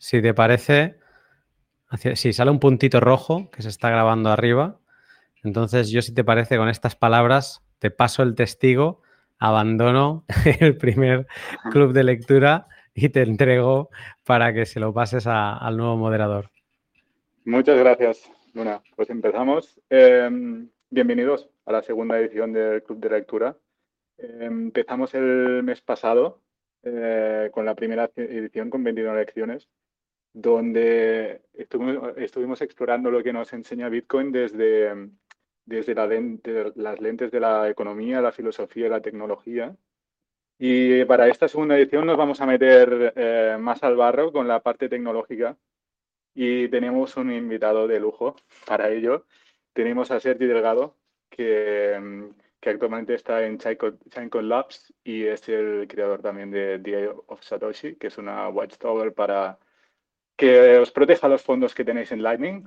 si te parece, si sale un puntito rojo que se está grabando arriba, entonces yo, si te parece, con estas palabras te paso el testigo, abandono el primer club de lectura y te entrego para que se lo pases al nuevo moderador. Muchas gracias, Luna. Pues empezamos. Bienvenidos a la segunda edición del Club de Lectura. Empezamos el mes pasado con la primera edición con 21 lecciones, donde estuvimos explorando lo que nos enseña Bitcoin desde las lentes de la economía, la filosofía y la tecnología. Y para esta segunda edición nos vamos a meter más al barro con la parte tecnológica. Y tenemos un invitado de lujo para ello. Tenemos a Sergi Delgado, que actualmente está en Chaincode Labs y es el creador también de The Eye of Satoshi, que es una watchtower para que os proteja los fondos que tenéis en Lightning.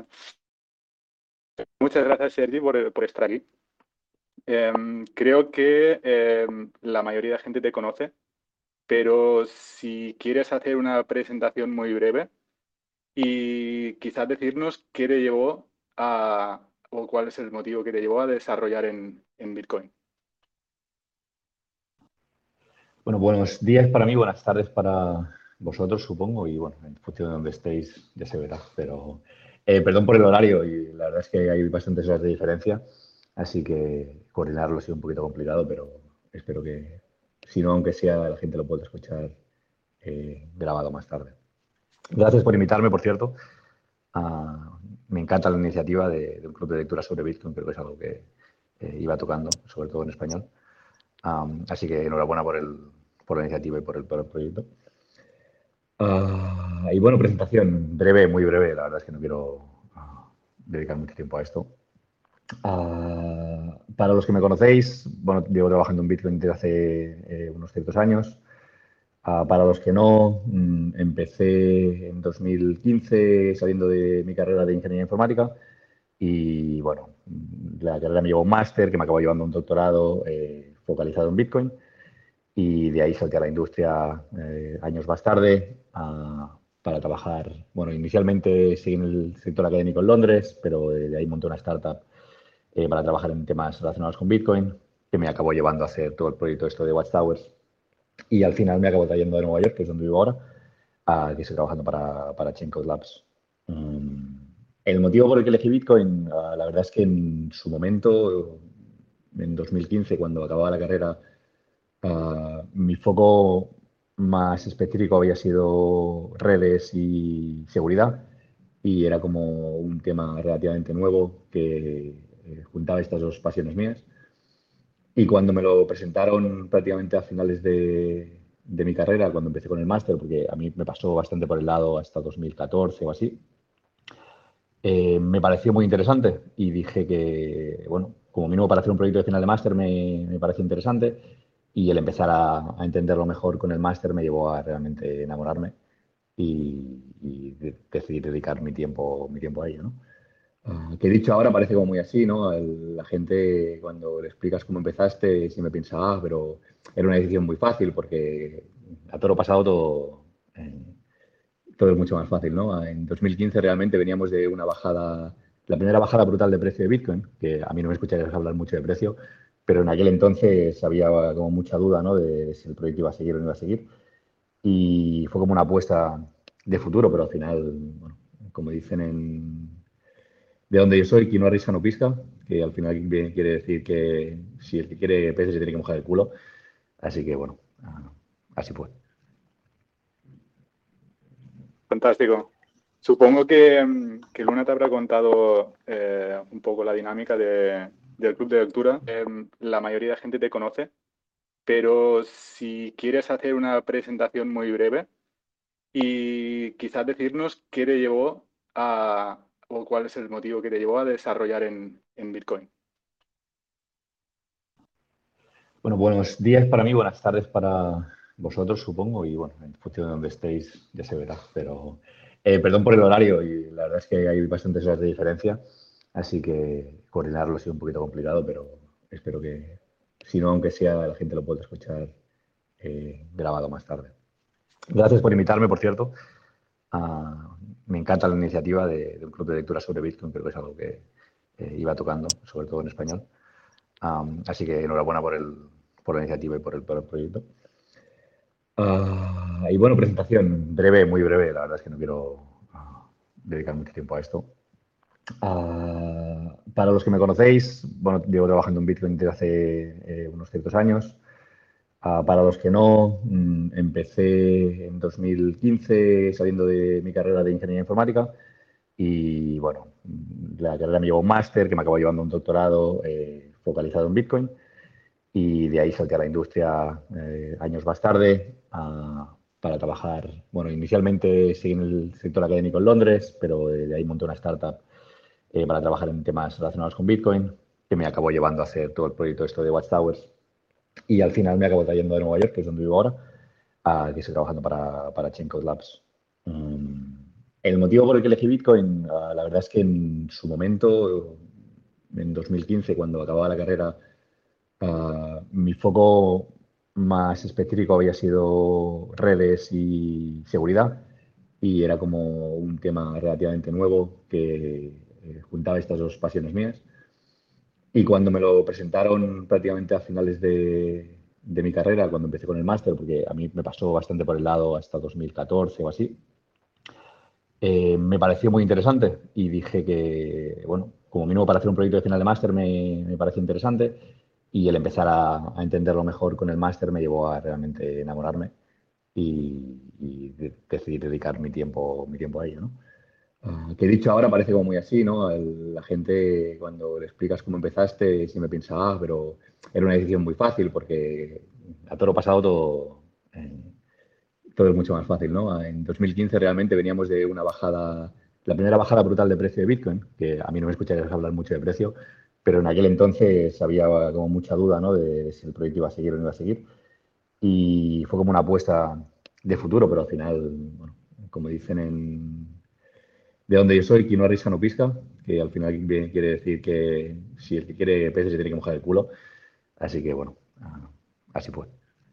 Muchas gracias, Sergi, por estar aquí. Creo que la mayoría de gente te conoce, pero si quieres hacer una presentación muy breve, y quizás decirnos qué te llevó o cuál es el motivo que te llevó a desarrollar en Bitcoin. Bueno, buenos días para mí, buenas tardes para vosotros, supongo, y bueno, en función de donde estéis ya se verá, pero perdón por el horario y la verdad es que hay bastantes horas de diferencia, así que coordinarlo ha sido un poquito complicado, pero espero que, si no, aunque sea, la gente lo pueda escuchar grabado más tarde. Gracias por invitarme, por cierto. Me encanta la iniciativa de un club de lectura sobre Bitcoin, creo que es algo que iba tocando, sobre todo en español. Así que enhorabuena por la iniciativa y por el proyecto. Y bueno, presentación breve, muy breve. La verdad es que no quiero dedicar mucho tiempo a esto. Para los que me conocéis, bueno, llevo trabajando en Bitcoin desde hace unos ciertos años. Para los que no, empecé en 2015 saliendo de mi carrera de ingeniería informática y bueno, la carrera me llevó a un máster que me acabó llevando a un doctorado focalizado en Bitcoin y de ahí salté a la industria años más tarde para trabajar, bueno, inicialmente seguí en el sector académico en Londres, pero de ahí monté una startup para trabajar en temas relacionados con Bitcoin, que me acabó llevando a hacer todo el proyecto esto de Watchtowers y al final me acabó trayendo de Nueva York, que es donde vivo ahora, que estoy trabajando para Chaincode Labs. El motivo por el que elegí Bitcoin, la verdad es que en su momento, en 2015, cuando acababa la carrera, mi foco más específico había sido redes y seguridad y era como un tema relativamente nuevo que juntaba estas dos pasiones mías. Y cuando me lo presentaron prácticamente a finales de mi carrera, cuando empecé con el máster, porque a mí me pasó bastante por el lado hasta 2014 o así, me pareció muy interesante y dije que, bueno, como mínimo para hacer un proyecto de final de máster me parece interesante y el empezar a entenderlo mejor con el máster me llevó a realmente enamorarme y decidir dedicar mi tiempo a ello, ¿no? Que dicho ahora parece como muy así, ¿no? La gente cuando le explicas cómo empezaste siempre piensa, pero era una decisión muy fácil porque a toro pasado todo es mucho más fácil, ¿no? En 2015 realmente veníamos de una bajada, la primera bajada brutal de precio de Bitcoin, que a mí no me escucharías hablar mucho de precio, pero en aquel entonces había como mucha duda, ¿no? De si el proyecto iba a seguir o no iba a seguir. Y fue como una apuesta de futuro, pero al final, bueno, como dicen de donde yo soy, quien no arriesga no pisca, que al final quiere decir que si el que quiere peces se tiene que mojar el culo. Así que bueno, así fue. Fantástico. Supongo que Luna te habrá contado un poco la dinámica del club de lectura. La mayoría de gente te conoce, pero si quieres hacer una presentación muy breve y quizás decirnos qué te llevó o cuál es el motivo que te llevó a desarrollar en Bitcoin. Bueno, buenos días para mí, buenas tardes para vosotros, supongo, y bueno, en función de donde estéis ya se verá, pero perdón por el horario y la verdad es que hay bastantes horas de diferencia, así que coordinarlo ha sido un poquito complicado, pero espero que, si no, aunque sea, la gente lo pueda escuchar grabado más tarde. Gracias por invitarme, por cierto. Me encanta la iniciativa de un club de lectura sobre Bitcoin, creo que es algo que iba tocando, sobre todo en español. Así que enhorabuena por la iniciativa y por el proyecto. Y bueno, presentación breve, muy breve. La verdad es que no quiero dedicar mucho tiempo a esto. Para los que me conocéis, bueno, llevo trabajando en Bitcoin desde hace unos ciertos años. Para los que no, empecé en 2015 saliendo de mi carrera de ingeniería informática y bueno, la carrera me llevó a un máster que me acabó llevando a un doctorado focalizado en Bitcoin y de ahí salté a la industria años más tarde para trabajar, bueno, inicialmente seguí en el sector académico en Londres, pero de ahí monté una startup para trabajar en temas relacionados con Bitcoin, que me acabó llevando a hacer todo el proyecto esto de Watchtowers. Y al final me acabo trayendo de Nueva York, que es donde vivo ahora, que estoy trabajando para Chaincode Labs. El motivo por el que elegí Bitcoin, la verdad es que en su momento, en 2015, cuando acababa la carrera, mi foco más específico había sido redes y seguridad y era como un tema relativamente nuevo que juntaba estas dos pasiones mías. Y cuando me lo presentaron prácticamente a finales de mi carrera, cuando empecé con el máster, porque a mí me pasó bastante por el lado hasta 2014 o así, me pareció muy interesante y dije que, bueno, como mínimo para hacer un proyecto de final de máster me pareció interesante y el empezar a entenderlo mejor con el máster me llevó a realmente enamorarme y decidí dedicar mi tiempo a ello, ¿no? Que dicho ahora parece como muy así, ¿no? La gente cuando le explicas cómo empezaste siempre piensa, pero era una decisión muy fácil porque a toro pasado todo es mucho más fácil, ¿no? En 2015 realmente veníamos de una bajada, la primera bajada brutal de precio de Bitcoin, que a mí no me escucharías hablar mucho de precio, pero en aquel entonces había como mucha duda, ¿no? De si el proyecto iba a seguir o no iba a seguir. Y fue como una apuesta de futuro, pero al final, bueno, como dicen de donde yo soy, quien no arriesga no pisca, que al final quiere decir que si el que quiere peces se tiene que mojar el culo. Así que bueno, así fue.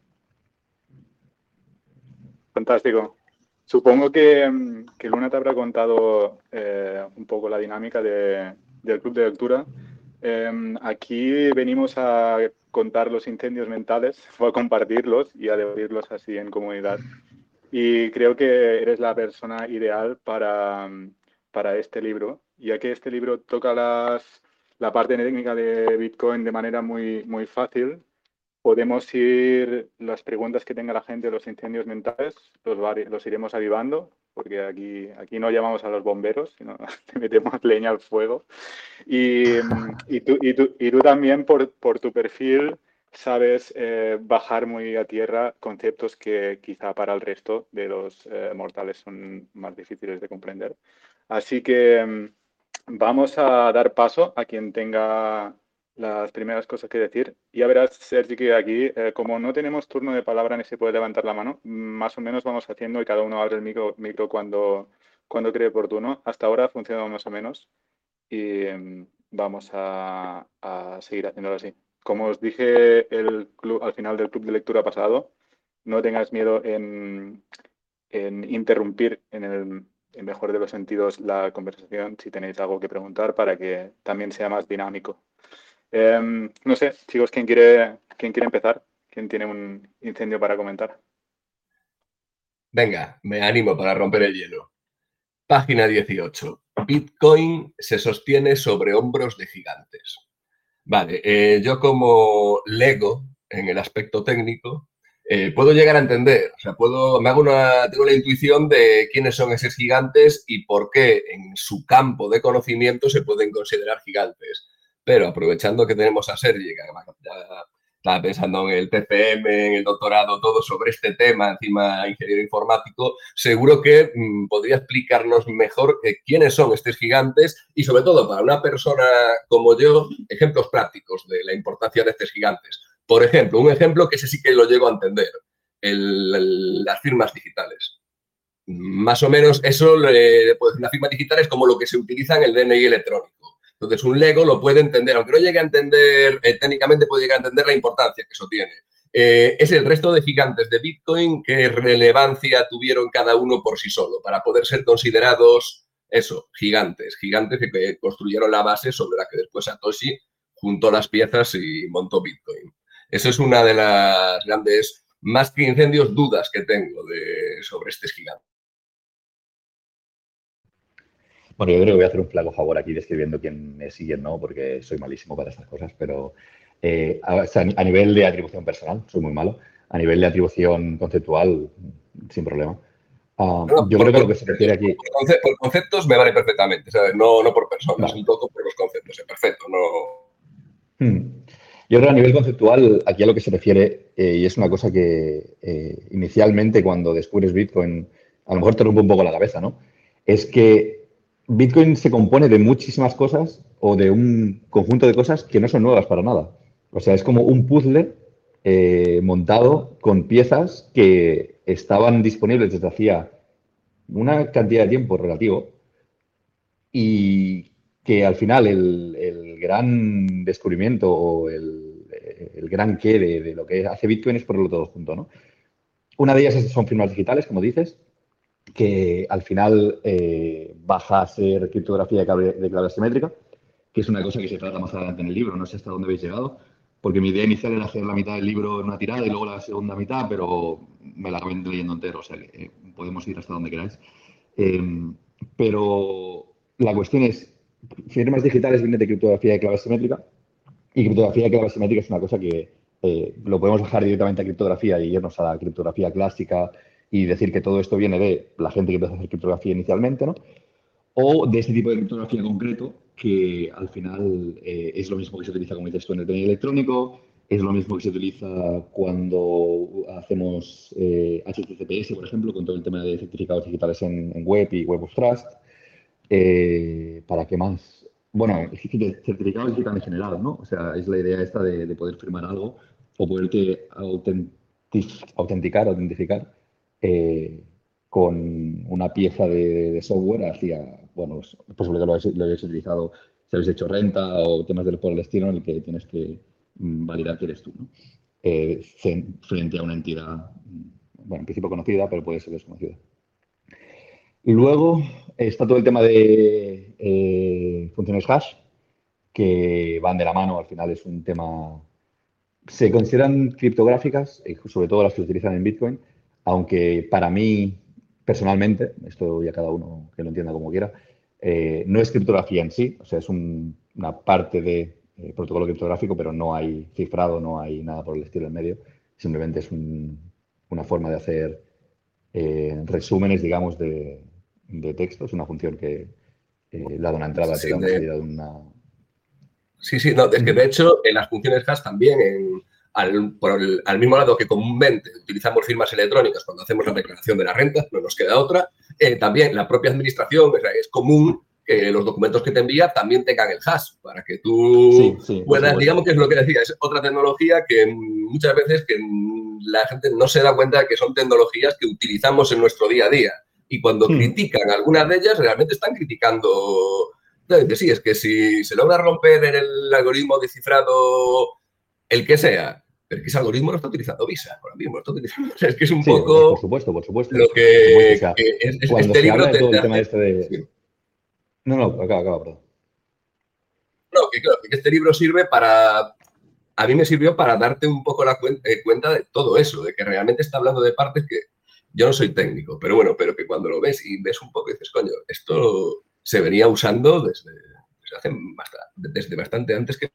Fantástico. Supongo que Luna te habrá contado un poco la dinámica del club de lectura. Aquí venimos a contar los incendios mentales o a compartirlos y a debatirlos así en comunidad. Y creo que eres la persona ideal para este libro, ya que este libro toca la parte técnica de Bitcoin de manera muy, muy fácil. Podemos ir, las preguntas que tenga la gente, los incendios mentales, los iremos avivando, porque aquí no llamamos a los bomberos, sino le metemos leña al fuego. Y tú también, por tu perfil, sabes bajar muy a tierra conceptos que quizá para el resto de los mortales son más difíciles de comprender. Así que vamos a dar paso a quien tenga las primeras cosas que decir. Ya verás, Sergi, que aquí, como no tenemos turno de palabra ni se puede levantar la mano, más o menos vamos haciendo y cada uno abre el micro cuando cree oportuno. Hasta ahora ha funcionado más o menos y vamos a seguir haciéndolo así. Como os dije al final del club de lectura pasado, no tengáis miedo en interrumpir en el mejor de los sentidos la conversación si tenéis algo que preguntar para que también sea más dinámico. No sé, chicos, ¿quién quiere empezar? ¿Quién tiene un incendio para comentar? Venga, me animo para romper el hielo. Página 18. Bitcoin se sostiene sobre hombros de gigantes. Vale, yo como lego en el aspecto técnico, puedo llegar a entender, o sea, tengo la intuición de quiénes son esos gigantes y por qué en su campo de conocimiento se pueden considerar gigantes. Pero aprovechando que tenemos a Sergi, que además ya estaba pensando en el TFM, en el doctorado, todo sobre este tema, encima ingeniero informático, seguro que podría explicarnos mejor quiénes son estos gigantes y sobre todo para una persona como yo, ejemplos prácticos de la importancia de estos gigantes. Por ejemplo, un ejemplo que ese sí que lo llego a entender, las firmas digitales. Más o menos eso, pues, las firmas digitales como lo que se utiliza en el DNI electrónico. Entonces, un lego lo puede entender, aunque no llegue a entender técnicamente, puede llegar a entender la importancia que eso tiene. es el resto de gigantes de Bitcoin, qué relevancia tuvieron cada uno por sí solo para poder ser considerados, eso, gigantes que construyeron la base sobre la que después Satoshi juntó las piezas y montó Bitcoin. Eso es una de las grandes, más que incendios, dudas que tengo sobre este gigante. Bueno, yo creo que voy a hacer un flaco favor aquí describiendo quién es y quién no, porque soy malísimo para estas cosas, pero a nivel de atribución personal, soy muy malo. A nivel de atribución conceptual, sin problema. Yo creo que lo que se refiere aquí... Por conceptos me vale perfectamente, ¿sabes? No por personas, un poco por los conceptos, perfecto, no... Yo creo que a nivel conceptual, aquí a lo que se refiere, y es una cosa que inicialmente cuando descubres Bitcoin, a lo mejor te rompe un poco la cabeza, ¿no? Es que Bitcoin se compone de muchísimas cosas o de un conjunto de cosas que no son nuevas para nada. O sea, es como un puzzle montado con piezas que estaban disponibles desde hacía una cantidad de tiempo relativo y que al final el gran descubrimiento o el gran qué de lo que hace Bitcoin es ponerlo todo junto, ¿no? Una de ellas son firmas digitales, como dices, que al final baja a ser criptografía de clave asimétrica, que es una cosa que se trata más adelante en el libro. No sé hasta dónde habéis llegado, porque mi idea inicial era hacer la mitad del libro en una tirada y luego la segunda mitad, pero me la acabé leyendo entero, o sea que podemos ir hasta donde queráis. Pero la cuestión es, firmas digitales viene de criptografía de clave asimétrica, y criptografía de clave asimétrica es una cosa que lo podemos bajar directamente a criptografía y irnos a la criptografía clásica y decir que todo esto viene de la gente que empezó a hacer criptografía inicialmente, ¿no? O de este tipo de criptografía concreto, que al final es lo mismo que se utiliza, como dices tú, en el DNI electrónico, es lo mismo que se utiliza cuando hacemos HTTPS, por ejemplo, con todo el tema de certificados digitales en web y Web of Trust. ¿Para qué más? Bueno, certificados digitales en general, ¿no? O sea, es la idea esta de poder firmar algo o poderte autenticar con una pieza de software hacia, bueno, es posible que lo hayáis utilizado si habéis hecho renta o temas por el estilo en el que tienes que validar que eres tú, ¿no? Frente a una entidad, bueno, en principio conocida, pero puede ser desconocida. Luego está todo el tema de funciones hash, que van de la mano, al final es un tema... Se consideran criptográficas, sobre todo las que se utilizan en Bitcoin, aunque para mí, personalmente, esto ya cada uno que lo entienda como quiera, no es criptografía en sí, o sea, es una parte de protocolo criptográfico, pero no hay cifrado, no hay nada por el estilo en medio, simplemente es una forma de hacer resúmenes, digamos, de texto, es una función que le da una entrada, te da una salida de una... Sí, no, es que de hecho en las funciones hash también, al mismo lado que comúnmente utilizamos firmas electrónicas cuando hacemos la declaración de la renta, no nos queda otra, también la propia administración, es común que los documentos que te envía también tengan el hash para que tú puedas, digamos que es lo que decía, es otra tecnología que muchas veces que la gente no se da cuenta de que son tecnologías que utilizamos en nuestro día a día y cuando critican algunas de ellas realmente están criticando... Sí, es que si se logra romper en el algoritmo de cifrado el que sea, pero que ese algoritmo no está utilizando Visa ahora mismo, está utilizando... Es que es un poco... Por supuesto. Lo que, o sea, cuando este libro de todo el tema hace... este de... Sí. No, acaba, perdón. No, que claro, que este libro sirve para... A mí me sirvió para darte un poco la cuenta de todo eso, de que realmente está hablando de partes que yo no soy técnico, pero bueno, pero que cuando lo ves y ves un poco y dices, coño, esto se venía usando desde bastante antes que...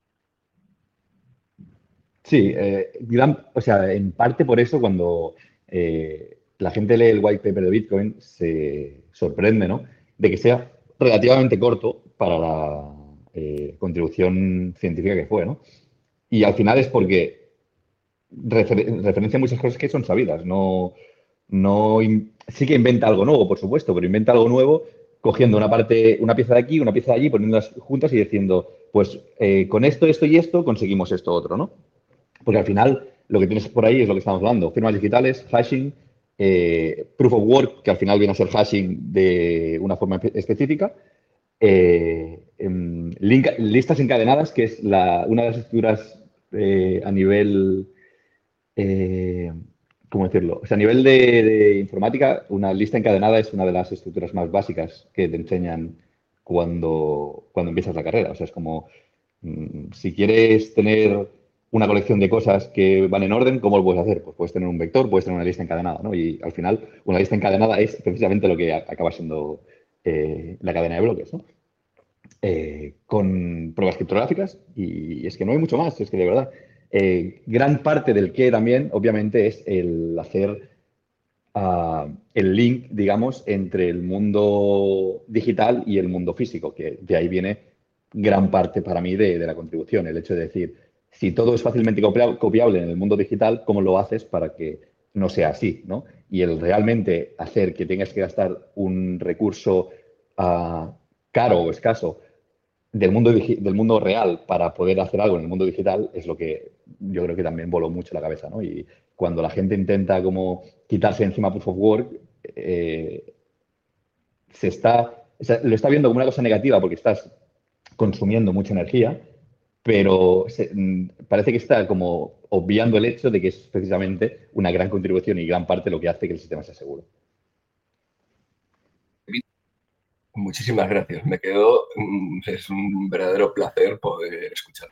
Sí, o sea, en parte por eso cuando la gente lee el white paper de Bitcoin se sorprende, ¿no? De que sea relativamente corto para la contribución científica que fue, ¿no? Y al final es porque referencia muchas cosas que son sabidas. Sí que inventa algo nuevo, por supuesto, pero inventa algo nuevo cogiendo una pieza de aquí, una pieza de allí, poniéndolas juntas y diciendo, pues con esto y esto conseguimos esto otro, ¿no? Porque al final lo que tienes por ahí es lo que estamos hablando, firmas digitales, hashing, proof of work, que al final viene a ser hashing de una forma específica, listas encadenadas, que es una de las estructuras a nivel ¿cómo decirlo? O sea, a nivel de informática, una lista encadenada es una de las estructuras más básicas que te enseñan cuando empiezas la carrera. O sea, es como, si quieres tener una colección de cosas que van en orden, ¿cómo lo puedes hacer? Pues puedes tener un vector, puedes tener una lista encadenada, ¿no? Y al final, una lista encadenada es precisamente lo que acaba siendo la cadena de bloques, ¿no? Con pruebas criptográficas y es que no hay mucho más, es que de verdad. Gran parte del qué también, obviamente, es el hacer el link, digamos, entre el mundo digital y el mundo físico, que de ahí viene gran parte para mí de la contribución, el hecho de decir, si todo es fácilmente copiable en el mundo digital, ¿cómo lo haces para que no sea así, ¿no? Y el realmente hacer que tengas que gastar un recurso caro o escaso del mundo real para poder hacer algo en el mundo digital es lo que yo creo que también voló mucho la cabeza, ¿no? Y cuando la gente intenta como quitarse encima Proof of Work, o sea, lo está viendo como una cosa negativa porque estás consumiendo mucha energía, pero parece que está como obviando el hecho de que es precisamente una gran contribución y gran parte lo que hace que el sistema sea seguro. Muchísimas gracias. Me quedo, es un verdadero placer poder escuchar.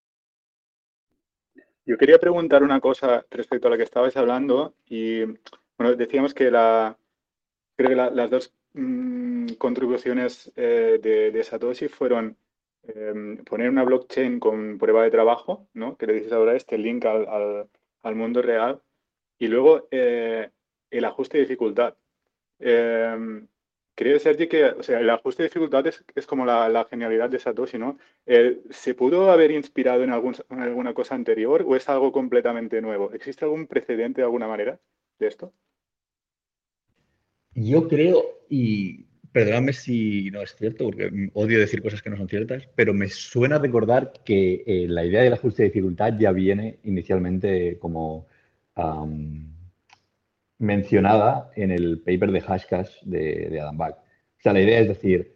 Yo quería preguntar una cosa respecto a lo que estabais hablando y, bueno, decíamos que creo que las dos contribuciones de Satoshi fueron poner una blockchain con prueba de trabajo, ¿no? Que le dices ahora este link al mundo real, y luego el ajuste de dificultad. Creo, Sergi, que o sea, el ajuste de dificultad es como la genialidad de Satoshi, ¿no? ¿Se pudo haber inspirado en alguna cosa anterior o es algo completamente nuevo? ¿Existe algún precedente de alguna manera de esto? Yo creo, y perdóname si no es cierto, porque odio decir cosas que no son ciertas, pero me suena recordar que la idea del ajuste de dificultad ya viene inicialmente como am, mencionada en el paper de Hashcash de Adam Back. O sea, la idea es decir,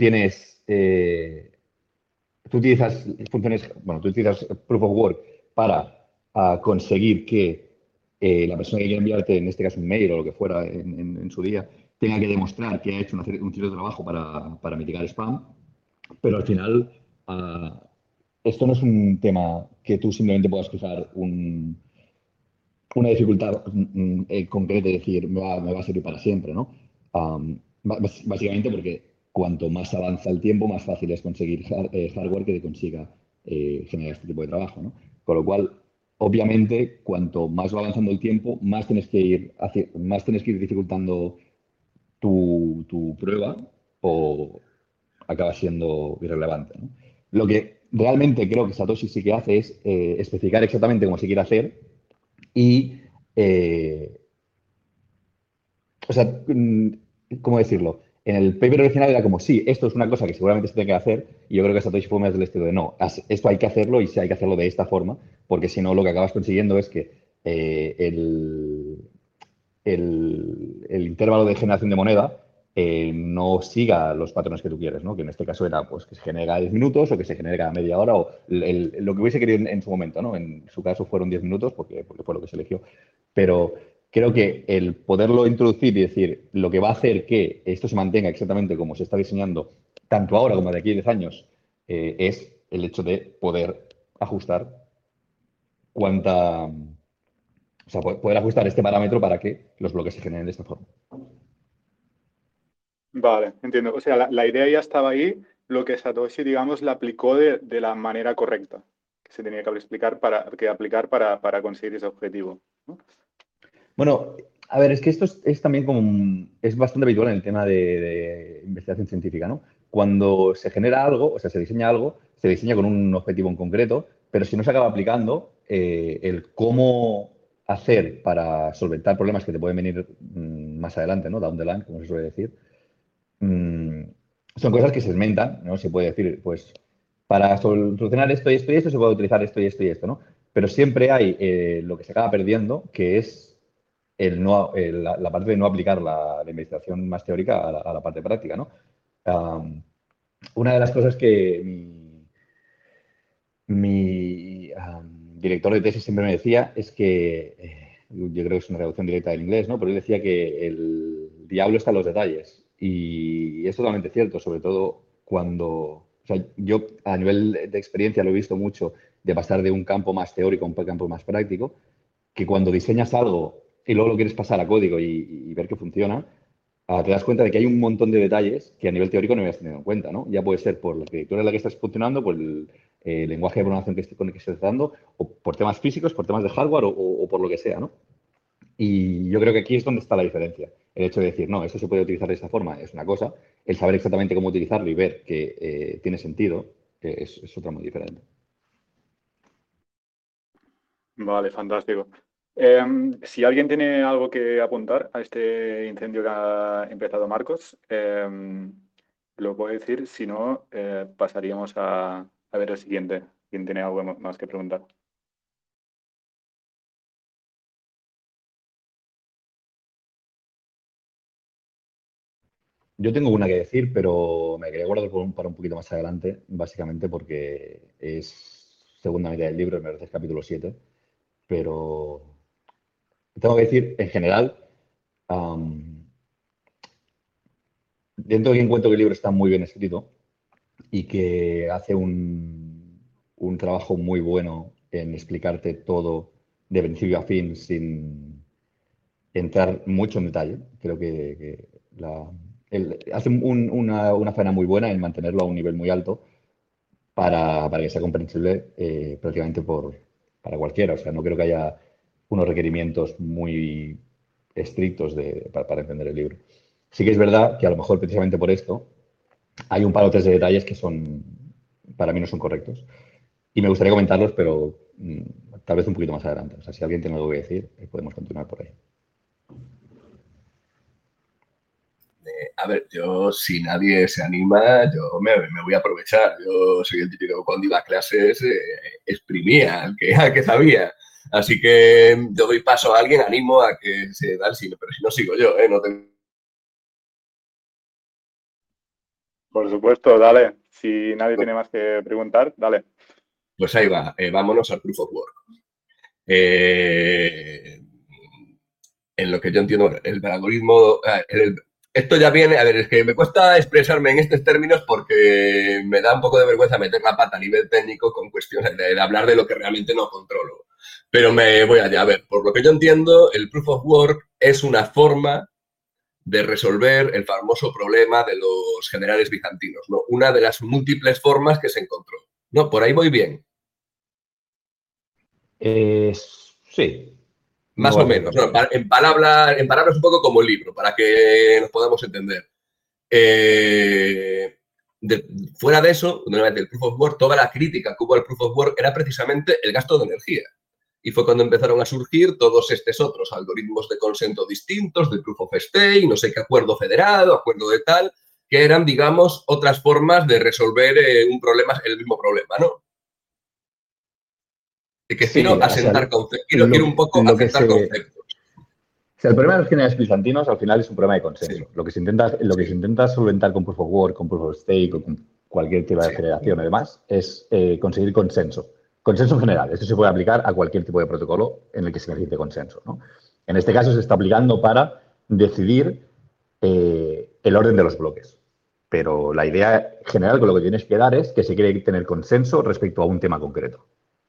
tú utilizas funciones, bueno, tú utilizas Proof of Work para conseguir que la persona que quiere enviarte, en este caso un mail o lo que fuera en su día, tenga que demostrar que ha hecho un cierto trabajo para mitigar spam, pero al final esto no es un tema que tú simplemente puedas fijar una dificultad concreta y decir, me va a servir para siempre, ¿no? Básicamente porque cuanto más avanza el tiempo, más fácil es conseguir hardware que te consiga generar este tipo de trabajo, ¿no? Con lo cual, obviamente, cuanto más va avanzando el tiempo, más tienes que ir dificultando tu prueba o acaba siendo irrelevante, ¿no? Lo que realmente creo que Satoshi sí que hace es especificar exactamente cómo se quiere hacer y, o sea, ¿cómo decirlo? En el paper original era como, sí, esto es una cosa que seguramente se tiene que hacer, y yo creo que Satoshi fue más del estilo de, no, esto hay que hacerlo y sí hay que hacerlo de esta forma, porque si no, lo que acabas consiguiendo es que el intervalo de generación de moneda no siga los patrones que tú quieres, ¿no? Que en este caso era pues, que se genere cada 10 minutos o que se genere cada media hora o lo que hubiese querido en su momento, ¿no? En su caso fueron 10 minutos porque fue lo que se eligió. Pero creo que el poderlo introducir y decir lo que va a hacer que esto se mantenga exactamente como se está diseñando, tanto ahora como de aquí a 10 años, es el hecho de poder ajustar cuánta, o sea, poder ajustar este parámetro para que los bloques se generen de esta forma. Vale, entiendo. O sea, la idea ya estaba ahí, lo que Satoshi, digamos, la aplicó de la manera correcta, que se tenía que aplicar para conseguir ese objetivo, ¿no? Bueno, a ver, es que esto es también como es bastante habitual en el tema de investigación científica, ¿no? Cuando se genera algo, o sea, se diseña algo, se diseña con un objetivo en concreto, pero si no se acaba aplicando, el cómo hacer para solventar problemas que te pueden venir más adelante, ¿no? Down the line, como se suele decir, mm, son cosas que se segmentan, ¿no? Se puede decir, pues, para solucionar esto y esto y esto se puede utilizar esto y esto y esto, ¿no? Pero siempre hay lo que se acaba perdiendo, que es la parte de no aplicar la investigación más teórica a la parte práctica, ¿no? Um, una de las cosas que mi director de tesis siempre me decía es que, yo creo que es una traducción directa del inglés, ¿no? Pero él decía que el diablo está en los detalles. Y es totalmente cierto, sobre todo cuando, o sea, yo a nivel de experiencia lo he visto mucho, de pasar de un campo más teórico a un campo más práctico, que cuando diseñas algo y luego lo quieres pasar a código y ver que funciona, te das cuenta de que hay un montón de detalles que a nivel teórico no habías tenido en cuenta, ¿no? Ya puede ser por la arquitectura en la que estás funcionando, por el lenguaje de programación con el que estés dando, o por temas físicos, por temas de hardware o por lo que sea, ¿no? Y yo creo que aquí es donde está la diferencia. El hecho de decir, no, esto se puede utilizar de esta forma es una cosa, el saber exactamente cómo utilizarlo y ver que tiene sentido es otra muy diferente. Vale, fantástico. Si alguien tiene algo que apuntar a este incendio que ha empezado Marcos, lo puede decir. Si no, pasaríamos a ver el siguiente. ¿Quién tiene algo más que preguntar? Yo tengo una que decir, pero me quería guardar para un poquito más adelante, básicamente porque es segunda mitad del libro, me parece el capítulo 7, pero tengo que decir, en general, am, dentro de que encuentro que el libro está muy bien escrito y que hace un trabajo muy bueno en explicarte todo de principio a fin sin entrar mucho en detalle. Creo que hace una faena muy buena en mantenerlo a un nivel muy alto para que sea comprensible prácticamente para cualquiera. O sea, no creo que haya unos requerimientos muy estrictos para entender el libro. Sí que es verdad que a lo mejor precisamente por esto hay un par o tres de detalles que para mí no son correctos. Y me gustaría comentarlos, pero tal vez un poquito más adelante. O sea, si alguien tiene algo que decir, podemos continuar por ahí. A ver, yo si nadie se anima, yo me voy a aprovechar. Yo soy el típico cuando iba a clases, exprimía al que sabía. Así que yo doy paso a alguien, animo a que se da el cine, pero si no sigo yo, no tengo... Por supuesto, dale. Si nadie tiene más que preguntar, dale. Pues ahí va, vámonos al Proof of Work. En lo que yo entiendo, el algoritmo, esto ya viene, a ver, es que me cuesta expresarme en estos términos porque me da un poco de vergüenza meter la pata a nivel técnico con cuestiones de hablar de lo que realmente no controlo. Pero me voy allá. A ver, por lo que yo entiendo, el Proof of Work es una forma de resolver el famoso problema de los generales bizantinos, ¿no? Una de las múltiples formas que se encontró. No, por ahí voy bien. Sí. Más No o vas a ser menos. tan ¿No? En palabras un poco como libro, para que nos podamos entender. Fuera de eso, nuevamente el Proof of Work, toda la crítica que hubo al Proof of Work era precisamente el gasto de energía. Y fue cuando empezaron a surgir todos estos otros algoritmos de consenso distintos, de Proof of Stake, no sé qué acuerdo federado, acuerdo de tal, que eran, digamos, otras formas de resolver un problema, el mismo problema, ¿no? De que Sí, quiero o sea, asentar conceptos, quiero un poco asentar conceptos. O sea, el problema de los generales bizantinos al final es un problema de consenso. Sí, Lo que se intenta solventar con Proof of Work, con Proof of Stake o con cualquier tipo de sí. federación y demás es conseguir consenso. Consenso en general. Esto se puede aplicar a cualquier tipo de protocolo en el que se necesite consenso, ¿no? En este caso se está aplicando para decidir el orden de los bloques. Pero la idea general con lo que tienes que dar es que se quiere tener consenso respecto a un tema concreto.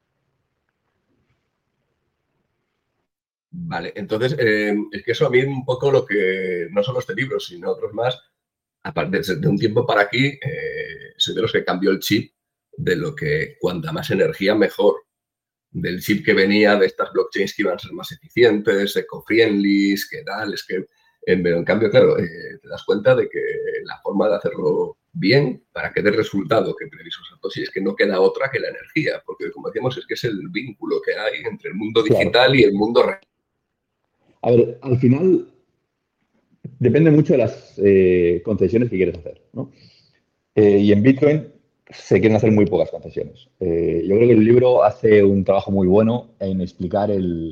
Vale, entonces es que eso a mí un poco lo que, no solo este libro, sino otros más, aparte de un tiempo para aquí, soy de los que cambió el chip de lo que cuanta más energía mejor, del chip que venía de estas blockchains que iban a ser más eficientes, eco-friendly, que tal, es que, pero en cambio, claro, te das cuenta de que la forma de hacerlo bien, para que dé resultado que previso Satoshi, es que no queda otra que la energía, porque como decíamos, es que es el vínculo que hay entre el mundo Claro. digital y el mundo real. A ver, al final depende mucho de las concesiones que quieres hacer, ¿no? Y en Bitcoin se quieren hacer muy pocas concesiones. Yo creo que el libro hace un trabajo muy bueno en explicar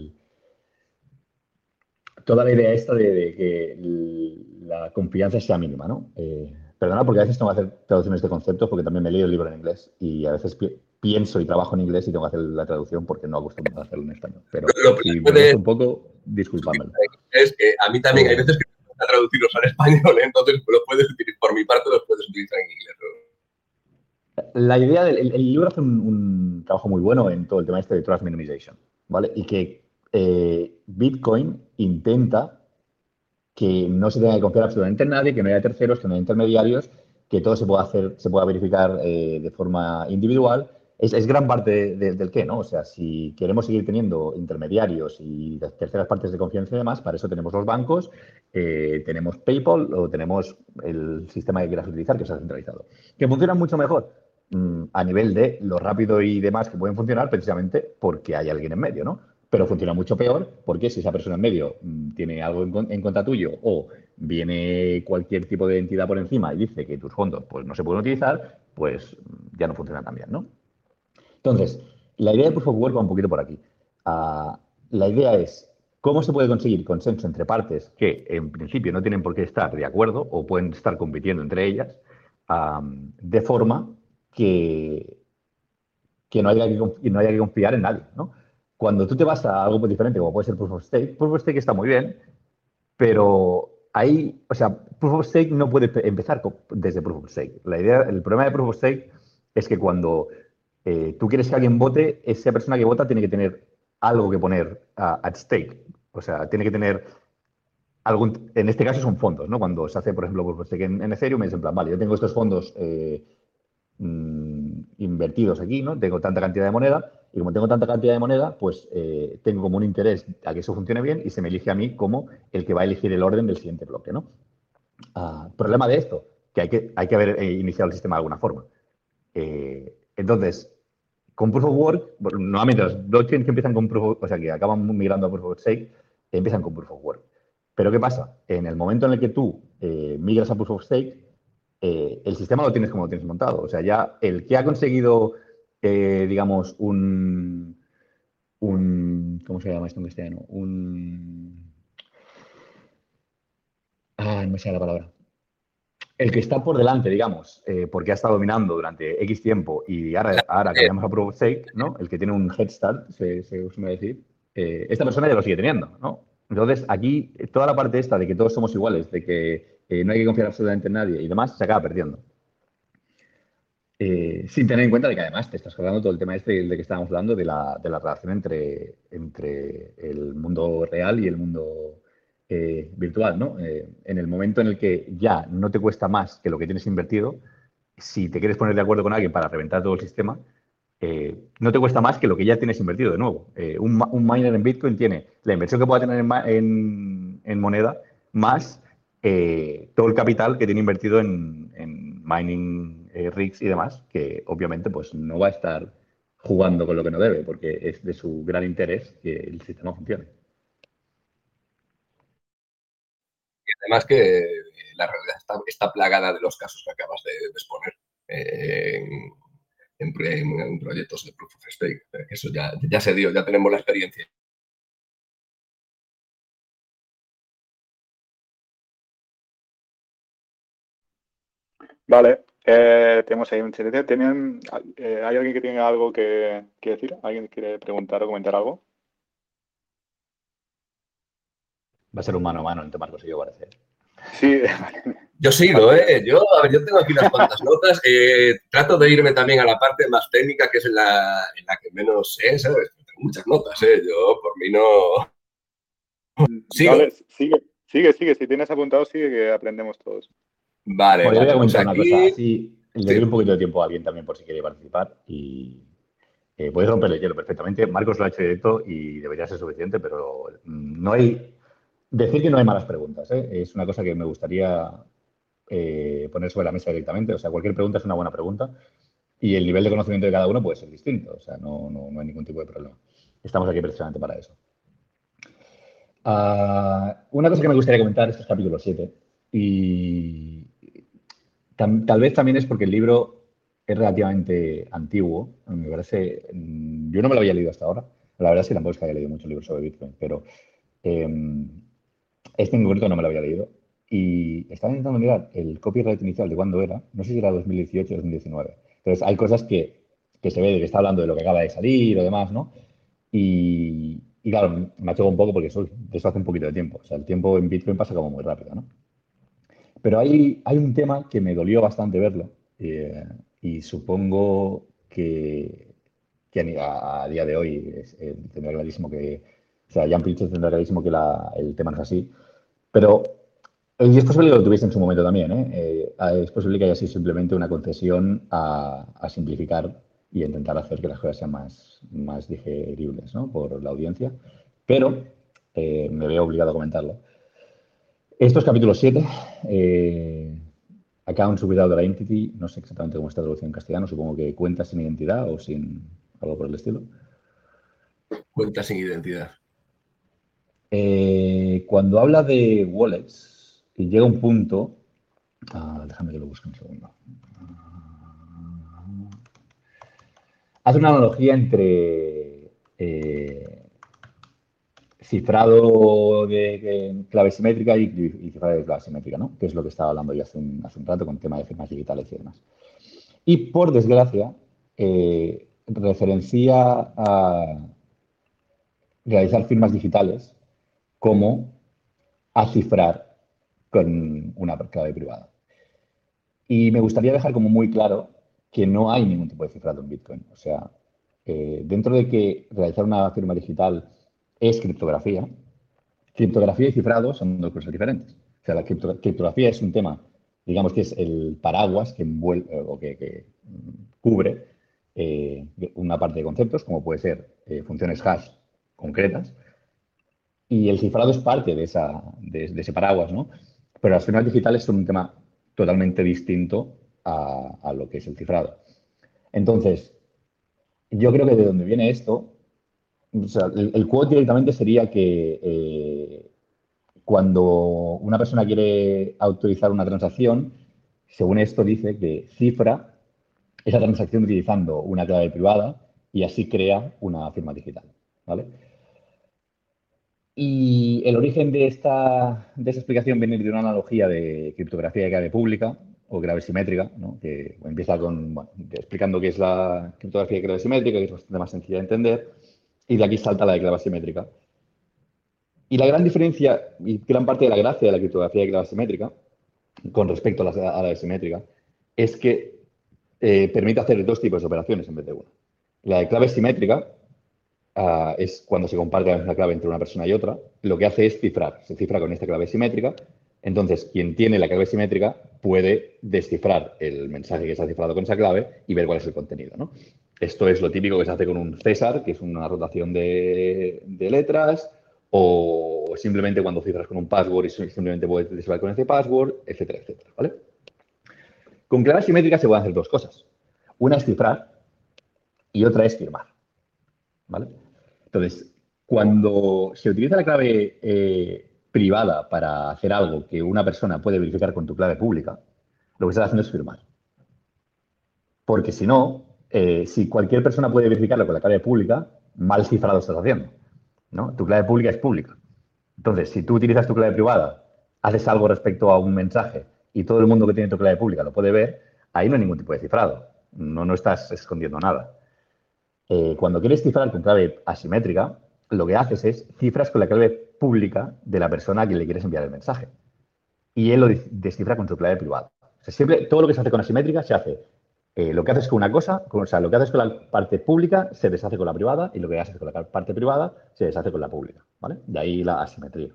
toda la idea esta de que la confianza sea mínima, ¿no? Perdona porque a veces tengo que hacer traducciones de conceptos porque también me he leído el libro en inglés y a veces pienso y trabajo en inglés y tengo que hacer la traducción porque no acostumbro a hacerlo en español. Pero Lo si me puede cuesta un poco, discúlpamelo. es que a mí también hay veces que me gusta traducirlos al español, entonces lo puedes utilizar, por mi parte los puedes utilizar en inglés, ¿no? La idea el libro hace un trabajo muy bueno en todo el tema este de trust minimization, ¿vale? Y que Bitcoin intenta que no se tenga que confiar absolutamente en nadie, que no haya terceros, que no haya intermediarios, que todo se pueda hacer, se pueda verificar de forma individual. Es gran parte del qué, ¿no? O sea, si queremos seguir teniendo intermediarios y terceras partes de confianza y demás, para eso tenemos los bancos, tenemos PayPal o tenemos el sistema que quieras utilizar, que sea centralizado. Que funciona mucho mejor a nivel de lo rápido y demás que pueden funcionar precisamente porque hay alguien en medio, ¿no? Pero funciona mucho peor porque si esa persona en medio tiene algo en contra tuyo o viene cualquier tipo de entidad por encima y dice que tus fondos pues, no se pueden utilizar, pues ya no funciona tan bien, ¿no? Entonces, la idea de Proof of Work va un poquito por aquí. La idea es cómo se puede conseguir consenso entre partes que en principio no tienen por qué estar de acuerdo o pueden estar compitiendo entre ellas de forma que no haya que confiar en nadie, ¿no? Cuando tú te vas a algo muy diferente, como puede ser Proof of Stake está muy bien, pero ahí, o sea, Proof of Stake no puede empezar desde Proof of Stake. La idea, el problema de Proof of Stake es que cuando tú quieres que alguien vote, esa persona que vota tiene que tener algo que poner at stake. O sea, tiene que tener algún, en este caso son fondos, ¿no? Cuando se hace, por ejemplo, Proof of Stake en Ethereum, es en plan, vale, yo tengo estos fondos invertidos aquí, ¿no? Tengo tanta cantidad de moneda y como tengo tanta cantidad de moneda, pues tengo como un interés a que eso funcione bien y se me elige a mí como el que va a elegir el orden del siguiente bloque, ¿no? Problema de esto, que hay que haber iniciado el sistema de alguna forma. Entonces, con Proof of Work, nuevamente los blockchains que empiezan con Proof of, o sea, que acaban migrando a Proof of Stake, empiezan con Proof of Work. Pero ¿qué pasa? En el momento en el que tú migras a Proof of Stake, el sistema lo tienes como lo tienes montado. O sea, ya el que ha conseguido, digamos, ¿cómo se llama esto en castellano? No me sale la palabra. El que está por delante, digamos, porque ha estado dominando durante X tiempo y ahora cambiamos a Proof of Stake, ¿no? El que tiene un head start, se suele decir, esta persona ya lo sigue teniendo, ¿no? Entonces, aquí, toda la parte esta de que todos somos iguales, de que no hay que confiar absolutamente en nadie y demás, se acaba perdiendo. Sin tener en cuenta de que además te estás cargando todo el tema este de que estábamos hablando de la relación entre el mundo real y el mundo virtual, ¿no? En el momento en el que ya no te cuesta más que lo que tienes invertido, si te quieres poner de acuerdo con alguien para reventar todo el sistema, no te cuesta más que lo que ya tienes invertido de nuevo. Un miner en Bitcoin tiene la inversión que pueda tener en moneda más todo el capital que tiene invertido en mining rigs y demás, que obviamente pues no va a estar jugando con lo que no debe, porque es de su gran interés que el sistema funcione. Y además que la realidad está plagada de los casos que acabas de exponer en proyectos de Proof of Stake. Eso ya se dio, ya tenemos la experiencia. Vale, tenemos ahí un silencio. ¿Hay alguien que tenga algo que decir? ¿Alguien quiere preguntar o comentar algo? Va a ser un mano a mano entre Marcos y yo, parece. Sí, Yo sigo, Yo tengo aquí unas cuantas notas. Trato de irme también a la parte más técnica, que es en la que menos sé, ¿sabes? Tengo muchas notas, Yo, por mí, no... ¿Sigo? Vale, sigue. Si tienes apuntado, sigue, que aprendemos todos. Vale, Yo voy a pues comentar una aquí... cosa, así le doy un poquito de tiempo a alguien también por si quiere participar y puedes romper el hielo perfectamente. Marcos lo ha hecho directo y debería ser suficiente, pero no hay... Decir que no hay malas preguntas, es una cosa que me gustaría poner sobre la mesa directamente. O sea, cualquier pregunta es una buena pregunta y el nivel de conocimiento de cada uno puede ser distinto. O sea, no hay ningún tipo de problema. Estamos aquí precisamente para eso. Una cosa que me gustaría comentar, esto es capítulo 7, y tal vez también es porque el libro es relativamente antiguo. Me parece, yo no me lo había leído hasta ahora. La verdad es que tampoco es que haya leído muchos libros sobre Bitcoin, pero este en concreto no me lo había leído. Y estaba intentando mirar el copyright inicial de cuándo era. No sé si era 2018 o 2019. Entonces, hay cosas que que se ve que está hablando de lo que acaba de salir o demás, ¿no? Y claro, me ha chocado un poco porque de eso hace un poquito de tiempo. O sea, el tiempo en Bitcoin pasa como muy rápido, ¿no? Pero hay un tema que me dolió bastante verlo y supongo que a día de hoy tendrá clarísimo que, o sea, Jan Pritchett tendrá clarísimo que el tema no es así, pero y es posible que lo tuviese en su momento también, ¿eh? Es posible que haya sido simplemente una concesión a simplificar y a intentar hacer que las cosas sean más digeribles, ¿no? Por la audiencia, pero me veo obligado a comentarlo. Esto es capítulo 7, Accounts Without Identity, no sé exactamente cómo está traducido en castellano, supongo que cuentas sin identidad o sin algo por el estilo. Cuentas sin identidad. Cuando habla de wallets, llega un punto, déjame que lo busque un segundo. Hace una analogía entre cifrado de clave simétrica y cifrado de clave simétrica, ¿no? Que es lo que estaba hablando yo hace un rato con el tema de firmas digitales y demás. Y por desgracia, referencia a realizar firmas digitales como a cifrar con una clave privada. Y me gustaría dejar como muy claro que no hay ningún tipo de cifrado en Bitcoin. O sea, dentro de que realizar una firma digital es criptografía y cifrado son dos cosas diferentes. O sea, la criptografía es un tema, digamos que es el paraguas que envuelve o que cubre una parte de conceptos, como puede ser funciones hash concretas, y el cifrado es parte de ese paraguas, ¿no? Pero las firmas digitales son un tema totalmente distinto a lo que es el cifrado. Entonces, yo creo que de donde viene esto, o sea, el quote directamente sería que cuando una persona quiere autorizar una transacción, según esto dice que cifra esa transacción utilizando una clave privada y así crea una firma digital, ¿vale? Y el origen de esa explicación viene de una analogía de criptografía de clave pública o clave simétrica, ¿no? Que empieza explicando qué es la criptografía de clave simétrica, que es bastante más sencilla de entender, y de aquí salta la de clave simétrica. Y la gran diferencia y gran parte de la gracia de la criptografía de clave simétrica con respecto a la de simétrica es que permite hacer dos tipos de operaciones en vez de una. La de clave simétrica es cuando se comparte la misma clave entre una persona y otra, lo que hace es cifrar. Se cifra con esta clave simétrica. Entonces, quien tiene la clave simétrica puede descifrar el mensaje que se ha cifrado con esa clave y ver cuál es el contenido, ¿no? Esto es lo típico que se hace con un César, que es una rotación de letras, o simplemente cuando cifras con un password y simplemente puedes descifrar con ese password, etcétera, etcétera, ¿vale? Con clave simétrica se pueden hacer dos cosas. Una es cifrar y otra es firmar, ¿vale? Entonces, cuando se utiliza la clave privada para hacer algo que una persona puede verificar con tu clave pública, lo que estás haciendo es firmar. Porque si no, si cualquier persona puede verificarlo con la clave pública, mal cifrado estás haciendo, ¿no? Tu clave pública es pública. Entonces, si tú utilizas tu clave privada, haces algo respecto a un mensaje y todo el mundo que tiene tu clave pública lo puede ver, ahí no hay ningún tipo de cifrado. No estás escondiendo nada. Cuando quieres cifrar con clave asimétrica, lo que haces es cifras con la clave pública de la persona a quien le quieres enviar el mensaje. Y él lo descifra con su clave privada. O sea, siempre todo lo que se hace con asimétrica se hace. Lo que haces con una cosa, o sea, lo que haces con la parte pública se deshace con la privada y lo que haces con la parte privada se deshace con la pública, ¿vale? De ahí la asimetría.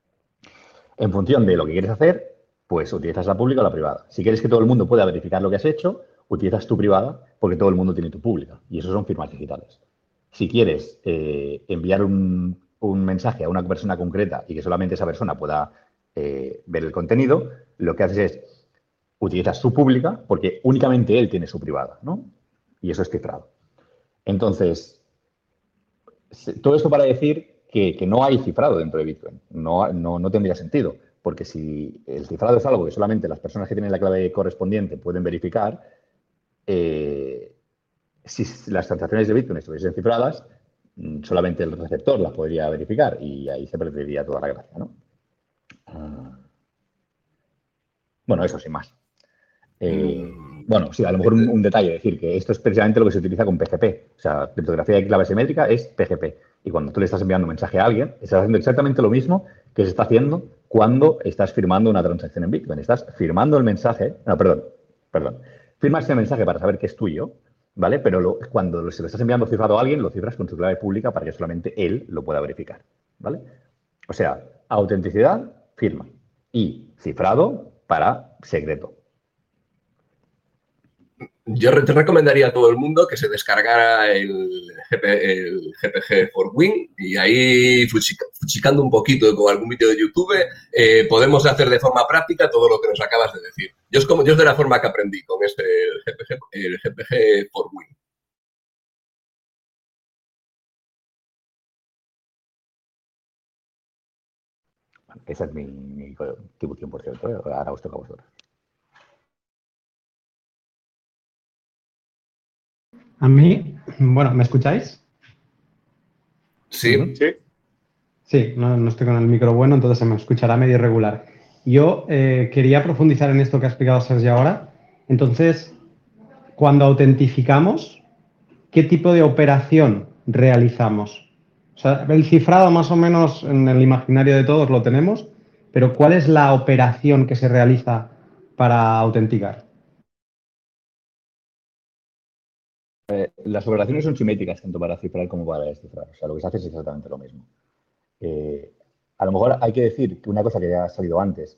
En función de lo que quieres hacer, pues utilizas la pública o la privada. Si quieres que todo el mundo pueda verificar lo que has hecho, utilizas tu privada porque todo el mundo tiene tu pública. Y eso son firmas digitales. Si quieres enviar un mensaje a una persona concreta y que solamente esa persona pueda ver el contenido, lo que haces es utilizas su pública porque únicamente él tiene su privada, ¿no? Y eso es cifrado. Entonces, todo esto para decir que no hay cifrado dentro de Bitcoin. No tendría sentido, porque si el cifrado es algo que solamente las personas que tienen la clave correspondiente pueden verificar, si las transacciones de Bitcoin estuviesen cifradas, solamente el receptor las podría verificar y ahí se perdería toda la gracia, ¿no? Bueno, eso sin más. Bueno, sí, a lo mejor un detalle, decir que esto es precisamente lo que se utiliza con PGP. O sea, criptografía de clave simétrica es PGP. Y cuando tú le estás enviando un mensaje a alguien, estás haciendo exactamente lo mismo que se está haciendo cuando estás firmando una transacción en Bitcoin. Estás firmando el mensaje, no, perdón. Firmas ese mensaje para saber que es tuyo, ¿vale? Pero cuando se lo estás enviando cifrado a alguien, lo cifras con su clave pública para que solamente él lo pueda verificar, ¿vale? O sea, autenticidad, firma. Y cifrado para secreto. Yo te recomendaría a todo el mundo que se descargara el GPG for Win y ahí, fuchicando un poquito con algún vídeo de YouTube, podemos hacer de forma práctica todo lo que nos acabas de decir. Yo es de la forma que aprendí con el GPG for Win. Esa es mi contribución, por cierto. Ahora os toca a vosotros. A mí, bueno, ¿me escucháis? Sí. Sí. Sí, no estoy con el micro bueno, entonces se me escuchará medio irregular. Yo quería profundizar en esto que ha explicado Sergio ahora. Entonces, cuando autentificamos, ¿qué tipo de operación realizamos? O sea, el cifrado más o menos en el imaginario de todos lo tenemos, pero ¿cuál es la operación que se realiza para autenticar? Las operaciones son simétricas tanto para cifrar como para descifrar. O sea, lo que se hace es exactamente lo mismo. A lo mejor hay que decir que una cosa que ya ha salido antes,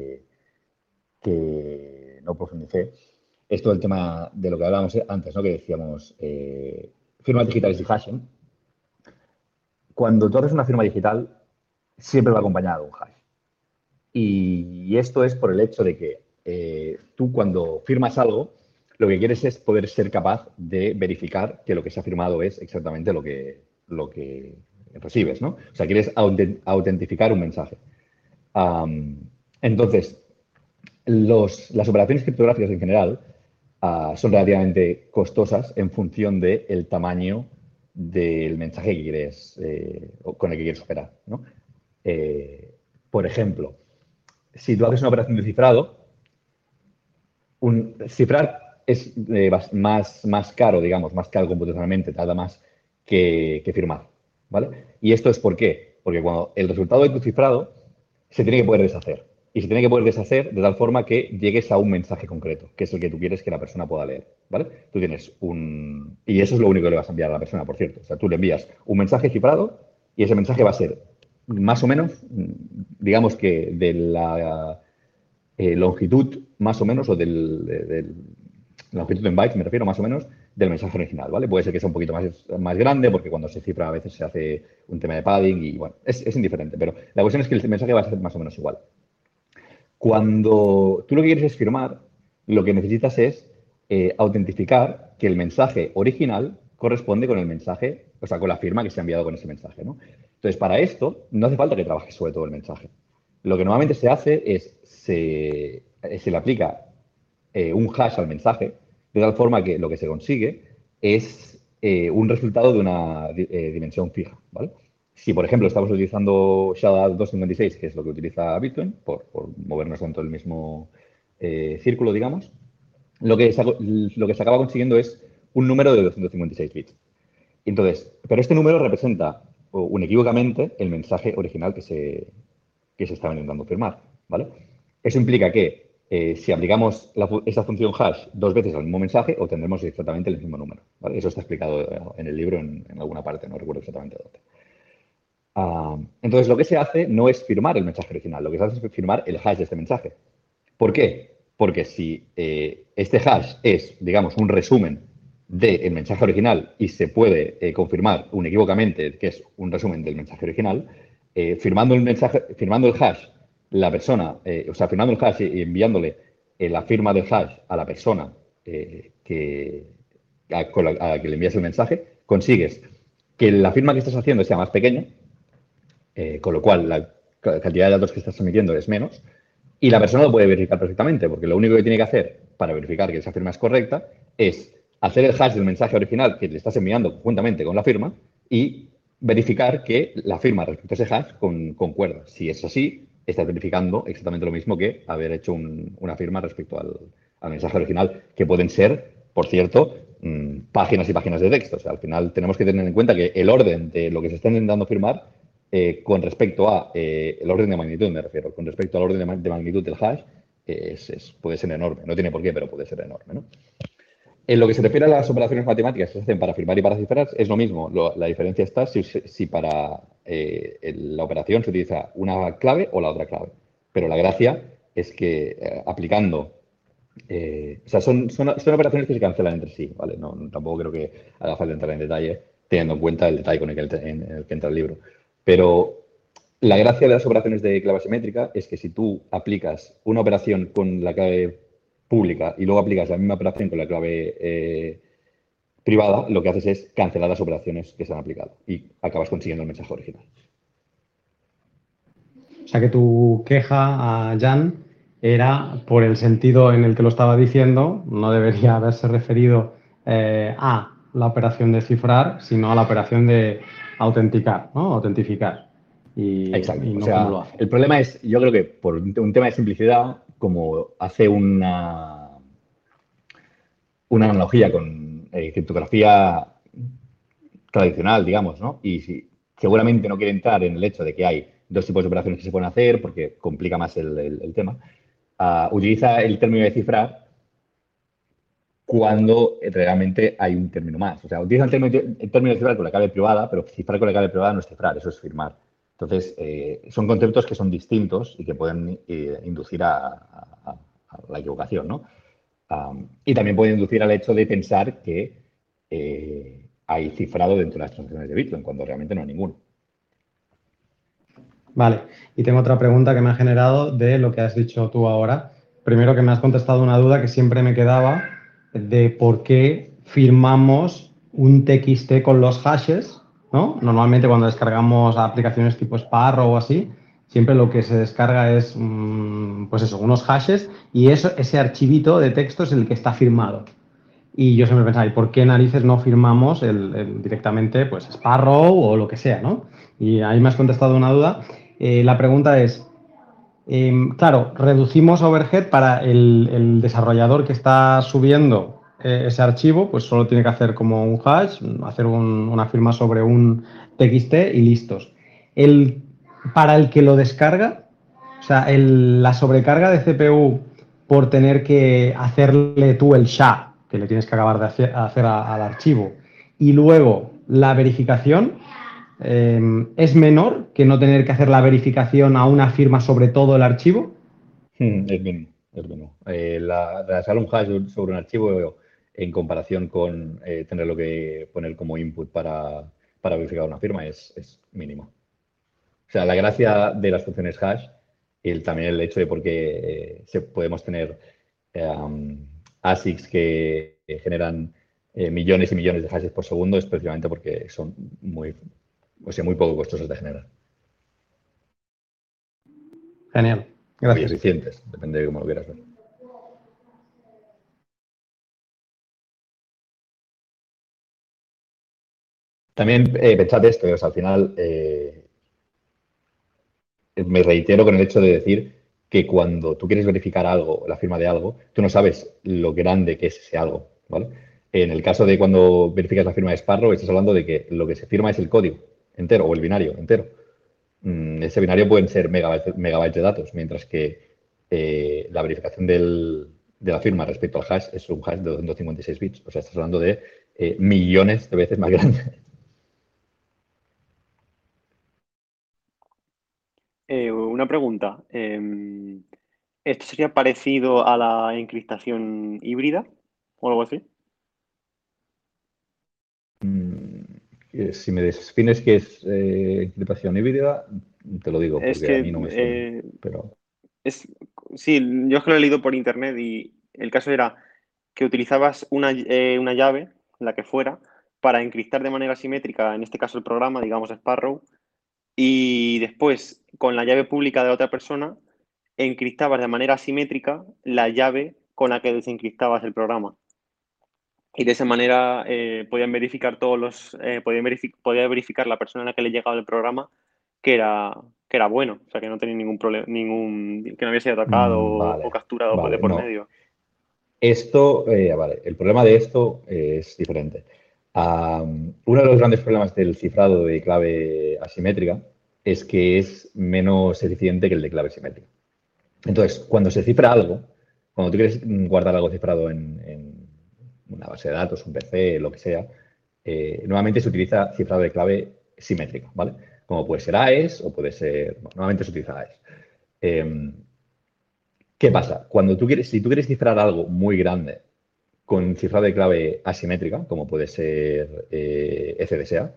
que no profundicé, es todo el tema de lo que hablábamos antes, ¿no? Que decíamos firmas digitales y hashing. Cuando tú haces una firma digital, siempre va acompañada de un hash. Y esto es por el hecho de que tú cuando firmas algo, lo que quieres es poder ser capaz de verificar que lo que se ha firmado es exactamente lo que recibes, ¿no? O sea, quieres autentificar un mensaje. Entonces, las operaciones criptográficas en general son relativamente costosas en función del tamaño del mensaje que quieres, con el que quieres operar, ¿no? Por ejemplo, si tú haces una operación de cifrado, cifrar es más caro, digamos, más caro computacionalmente, tarda más que firmar, ¿vale? ¿Y esto es por qué? Porque cuando el resultado de tu cifrado se tiene que poder deshacer. Y se tiene que poder deshacer de tal forma que llegues a un mensaje concreto, que es el que tú quieres que la persona pueda leer, ¿vale? Tú tienes y eso es lo único que le vas a enviar a la persona, por cierto. O sea, tú le envías un mensaje cifrado y ese mensaje va a ser más o menos, digamos que de la longitud más o menos, o longitud en bytes, me refiero más o menos, del mensaje original, ¿vale? Puede ser que sea un poquito más grande, porque cuando se cifra a veces se hace un tema de padding y, bueno, es indiferente, pero la cuestión es que el mensaje va a ser más o menos igual. Cuando tú lo que quieres es firmar, lo que necesitas es autentificar que el mensaje original corresponde con el mensaje, o sea, con la firma que se ha enviado con ese mensaje, ¿no? Entonces, para esto, no hace falta que trabajes sobre todo el mensaje. Lo que normalmente se hace es, se le aplica un hash al mensaje, de tal forma que lo que se consigue es un resultado de una dimensión fija, ¿vale? Si, por ejemplo, estamos utilizando SHA-256, que es lo que utiliza Bitcoin, por movernos dentro del mismo círculo, digamos, lo que se acaba consiguiendo es un número de 256 bits. Entonces, pero este número representa inequívocamente el mensaje original que se estaba intentando firmar, ¿vale? Eso implica que si aplicamos esta función hash dos veces al mismo mensaje, obtendremos exactamente el mismo número, ¿vale? Eso está explicado en el libro en alguna parte, no recuerdo exactamente dónde. Entonces, lo que se hace no es firmar el mensaje original, lo que se hace es firmar el hash de este mensaje. ¿Por qué? Porque si este hash es, digamos, un resumen del mensaje original y se puede confirmar inequívocamente que es un resumen del mensaje original, firmando el hash, la persona, o sea, firmando el hash y enviándole la firma del hash a la persona a la que le envías el mensaje, consigues que la firma que estás haciendo sea más pequeña, con lo cual la cantidad de datos que estás emitiendo es menos, y la persona lo puede verificar perfectamente, porque lo único que tiene que hacer para verificar que esa firma es correcta es hacer el hash del mensaje original que le estás enviando conjuntamente con la firma y verificar que la firma respecto a ese hash concuerda. Si es así, estás verificando exactamente lo mismo que haber hecho una firma respecto al mensaje original, que pueden ser, por cierto, páginas y páginas de texto. O sea, al final tenemos que tener en cuenta que el orden de lo que se está intentando firmar con respecto a el orden de magnitud, me refiero, con respecto al orden de magnitud del hash, puede ser enorme. No tiene por qué, pero puede ser enorme, ¿no? En lo que se refiere a las operaciones matemáticas que se hacen para firmar y para cifrar, es lo mismo. La diferencia está si para la operación se utiliza una clave o la otra clave. Pero la gracia es que aplicando... o sea, son operaciones que se cancelan entre sí, ¿vale? No, tampoco creo que haga falta entrar en detalle, teniendo en cuenta el detalle con en el que entra el libro. Pero la gracia de las operaciones de clave asimétrica es que si tú aplicas una operación con la clave pública y luego aplicas la misma operación con la clave privada, lo que haces es cancelar las operaciones que se han aplicado y acabas consiguiendo el mensaje original. O sea que tu queja a Jan era por el sentido en el que lo estaba diciendo, no debería haberse referido a la operación de cifrar, sino a la operación de autenticar, ¿no? Autentificar. Exacto. Y no o sea, cómo lo hace. el problema es, yo creo que por un tema de simplicidad, como hace una analogía con criptografía tradicional, digamos, ¿no? Y seguramente no quiere entrar en el hecho de que hay dos tipos de operaciones que se pueden hacer porque complica más el tema. Utiliza el término de cifrar cuando realmente hay un término más. O sea, utiliza el término de cifrar con la clave privada, pero cifrar con la clave privada no es cifrar, eso es firmar. Entonces, son conceptos que son distintos y que pueden inducir a la equivocación, ¿no? Y también puede inducir al hecho de pensar que hay cifrado dentro de las transacciones de Bitcoin, cuando realmente no hay ninguno. Vale, y tengo otra pregunta que me ha generado de lo que has dicho tú ahora. Primero que me has contestado una duda que siempre me quedaba de por qué firmamos un TXT con los hashes, ¿no? Normalmente cuando descargamos aplicaciones tipo Sparrow o así, siempre lo que se descarga es, pues eso, unos hashes y ese archivito de texto es el que está firmado. Y yo siempre pensaba, ¿y por qué narices no firmamos directamente pues Sparrow o lo que sea, ¿no? Y ahí me has contestado una duda. La pregunta es, claro, reducimos overhead para el desarrollador que está subiendo ese archivo, pues solo tiene que hacer como un hash, hacer una firma sobre un TXT y listos. Para el que lo descarga, o sea, la sobrecarga de CPU por tener que hacerle tú el SHA, que le tienes que acabar de hacer al archivo, y luego la verificación, es menor que no tener que hacer la verificación a una firma sobre todo el archivo. Es mínimo, es mínimo. Realizar un hash sobre un archivo en comparación con tenerlo que poner como input para verificar una firma es mínimo. O sea, la gracia de las funciones hash y también el hecho de por qué podemos tener ASICs que generan millones y millones de hashes por segundo es precisamente porque son muy poco costosos de generar. Genial, Muy gracias. eficientes, depende de cómo lo quieras ver. También pensad esto, o sea, al final me reitero con el hecho de decir que cuando tú quieres verificar algo, la firma de algo, tú no sabes lo grande que es ese algo, ¿vale? En el caso de cuando verificas la firma de Sparrow, estás hablando de que lo que se firma es el código entero o el binario entero. Ese binario pueden ser megabytes de datos, mientras que la verificación de la firma respecto al hash es un hash de 256 bits. O sea, estás hablando de millones de veces más grande. Una pregunta. ¿Esto sería parecido a la encriptación híbrida o algo así? Si me defines qué es encriptación híbrida, te lo digo, Es porque a que mí no me suena. Pero... sí, yo es que lo he leído por internet y el caso era que utilizabas una llave, la que fuera, para encriptar de manera simétrica, en este caso el programa, digamos Sparrow, y después con la llave pública de la otra persona encriptabas de manera simétrica la llave con la que desencriptabas el programa. Y de esa manera podían verificar podía verificar la persona a la que le llegaba el programa que era bueno, o sea, que no tenía ningún problema, que no había sido atacado o Vale, capturado de vale, por no. medio. Esto, vale, el problema de esto es diferente. Uno de los grandes problemas del cifrado de clave asimétrica es que es menos eficiente que el de clave simétrica. Entonces, cuando se cifra algo, cuando tú quieres guardar algo cifrado en una base de datos, un PC, lo que sea, normalmente se utiliza cifrado de clave simétrico, ¿vale? Como puede ser AES o puede ser... Bueno, normalmente se utiliza AES. ¿Qué pasa? Si tú quieres cifrar algo muy grande con cifrado de clave asimétrica, como puede ser FDSA,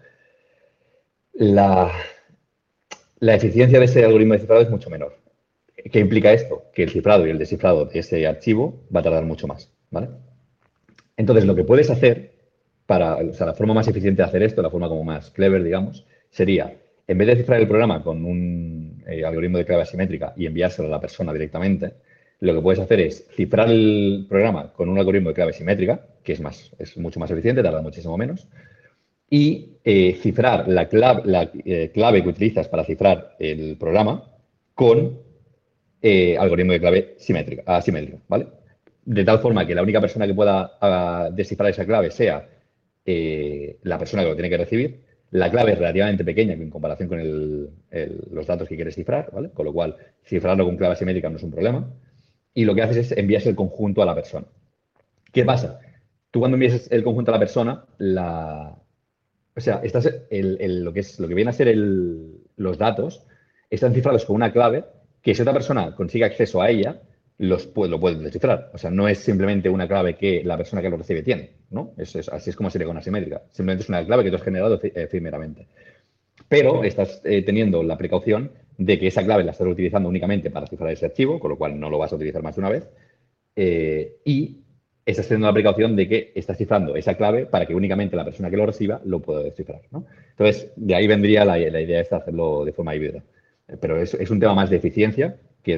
la eficiencia de ese algoritmo de cifrado es mucho menor. ¿Qué implica esto? Que el cifrado y el descifrado de ese archivo va a tardar mucho más, ¿vale? Entonces, lo que puedes hacer o sea, la forma más eficiente de hacer esto, la forma como más clever, digamos, sería, en vez de cifrar el programa con un algoritmo de clave asimétrica y enviárselo a la persona directamente, lo que puedes hacer es cifrar el programa con un algoritmo de clave simétrica, que es mucho más eficiente, tarda muchísimo menos, y cifrar la clave que utilizas para cifrar el programa con algoritmo de clave asimétrico, ¿vale? De tal forma que la única persona que pueda descifrar esa clave sea la persona que lo tiene que recibir. La clave es relativamente pequeña en comparación con los datos que quieres cifrar, ¿vale? Con lo cual, cifrarlo con clave asimétrica no es un problema. Y lo que haces es envías el conjunto a la persona. ¿Qué pasa? Tú cuando envías el conjunto a la persona, o sea, lo que viene a ser los datos están cifrados con una clave que si otra persona consigue acceso a ella, lo puede descifrar. O sea, no es simplemente una clave que la persona que lo recibe tiene, ¿no? Así es como sería con asimétrica. Simplemente es una clave que tú has generado efímeramente. Pero estás teniendo la precaución de que esa clave la estás utilizando únicamente para cifrar ese archivo, con lo cual no lo vas a utilizar más de una vez. Y estás teniendo la precaución de que estás cifrando esa clave para que únicamente la persona que lo reciba lo pueda descifrar, ¿no? Entonces, de ahí vendría la idea de hacerlo de forma híbrida. Pero es un tema más de eficiencia que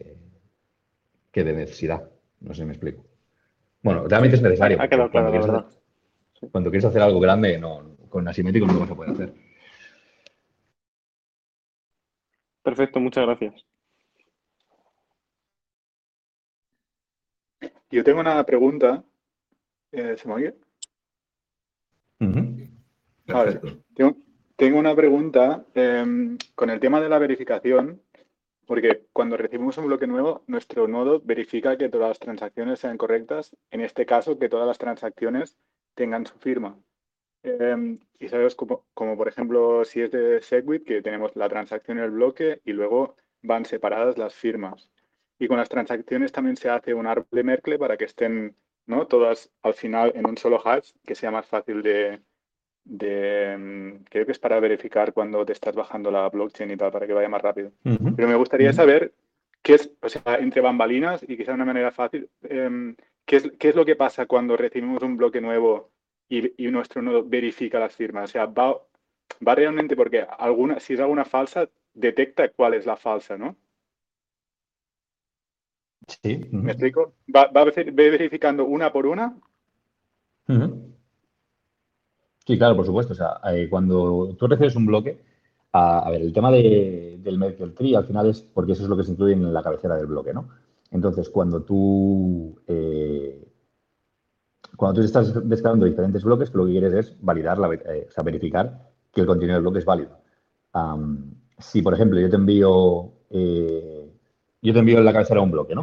de necesidad. No sé si me explico. Bueno, realmente es necesario. Ha quedado claro, la verdad. Cuando quieres hacer algo grande, con asimétrico no lo vas a poder hacer. Perfecto, muchas gracias. Yo tengo una pregunta. ¿Se me oye? Perfecto. Vale. Tengo una pregunta con el tema de la verificación, porque cuando recibimos un bloque nuevo, nuestro nodo verifica que todas las transacciones sean correctas. En este caso, que todas las transacciones tengan su firma. Y sabes, como por ejemplo, si es de Segwit, que tenemos la transacción y el bloque y luego van separadas las firmas. Y con las transacciones también se hace un árbol de Merkle para que estén, ¿no?, todas al final en un solo hash, que sea más fácil creo que es para verificar cuando te estás bajando la blockchain y tal, para que vaya más rápido. Pero me gustaría saber qué es, o sea, entre bambalinas y quizá de una manera fácil, qué es lo que pasa cuando recibimos un bloque nuevo y nuestro nodo verifica las firmas. O sea, va realmente porque si es alguna falsa, detecta cuál es la falsa, ¿no? Sí. ¿Me explico? ¿Va verificando una por una? Sí, claro, por supuesto. O sea, cuando tú recibes un bloque, a ver, el tema del Merkle Tree al final es porque eso es lo que se incluye en la cabecera del bloque, ¿no? Entonces, cuando tú estás descargando diferentes bloques, tú lo que quieres es validar, o sea, verificar que el contenido del bloque es válido. Si, por ejemplo, yo te envío en la cabecera un bloque, ¿no?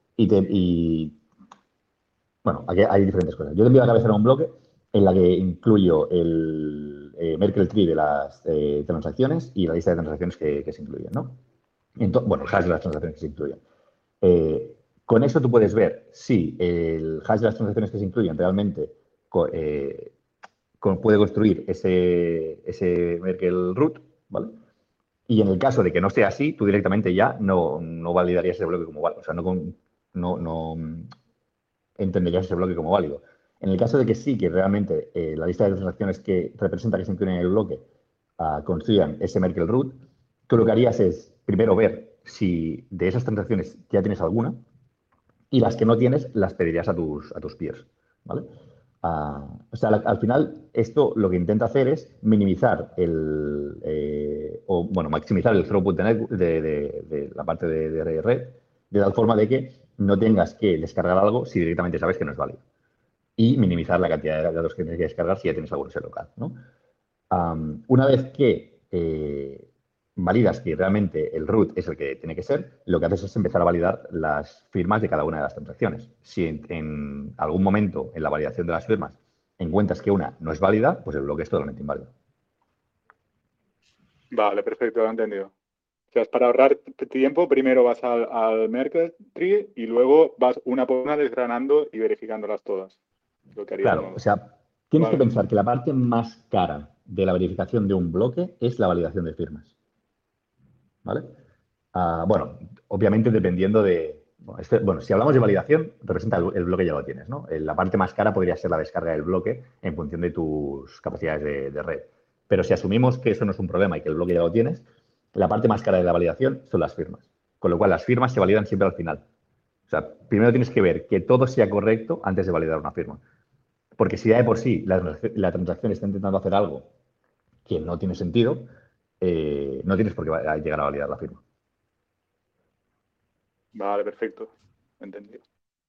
Bueno, aquí hay diferentes cosas. Yo te envío a la cabecera un bloque en la que incluyo el Merkle Tree de las transacciones y la lista de transacciones que se incluyen, ¿no? Bueno, el hash de las transacciones que se incluyen. Con eso tú puedes ver si el hash de las transacciones que se incluyen realmente puede construir ese Merkle root, ¿vale? Y en el caso de que no sea así, tú directamente ya no validarías ese bloque como válido. O sea, no entenderías ese bloque como válido. En el caso de que sí, que realmente la lista de transacciones que representa que se incluyen en el bloque construyan ese Merkle root, tú lo que harías es primero ver si de esas transacciones ya tienes alguna y las que no tienes las pedirías a tus peers, ¿vale? O sea, al final esto lo que intenta hacer es minimizar maximizar el throughput de la parte de red, de tal forma de que no tengas que descargar algo si directamente sabes que no es válido. Y minimizar la cantidad de datos que tienes que descargar si ya tienes algún set local, ¿no? Una vez que validas que realmente el root es el que tiene que ser, lo que haces es empezar a validar las firmas de cada una de las transacciones. Si en algún momento en la validación de las firmas encuentras que una no es válida, pues el bloque es totalmente inválido. Vale, perfecto, lo he entendido. O sea, es para ahorrar tiempo, primero vas al Merkle Tree y luego vas una por una desgranando y verificándolas todas. Lo que haríamos. Claro, o sea, tienes Vale. que pensar que la parte más cara de la verificación de un bloque es la validación de firmas. ¿Vale? Bueno, obviamente dependiendo de... Bueno, si hablamos de validación, representa el bloque ya lo tienes, ¿no? La parte más cara podría ser la descarga del bloque en función de tus capacidades de red. Pero si asumimos que eso no es un problema y que el bloque ya lo tienes, la parte más cara de la validación son las firmas. Con lo cual, las firmas se validan siempre al final. O sea, primero tienes que ver que todo sea correcto antes de validar una firma. Porque si ya de por sí la transacción está intentando hacer algo que no tiene sentido, no tienes por qué llegar a validar la firma. Vale, perfecto. Entendido.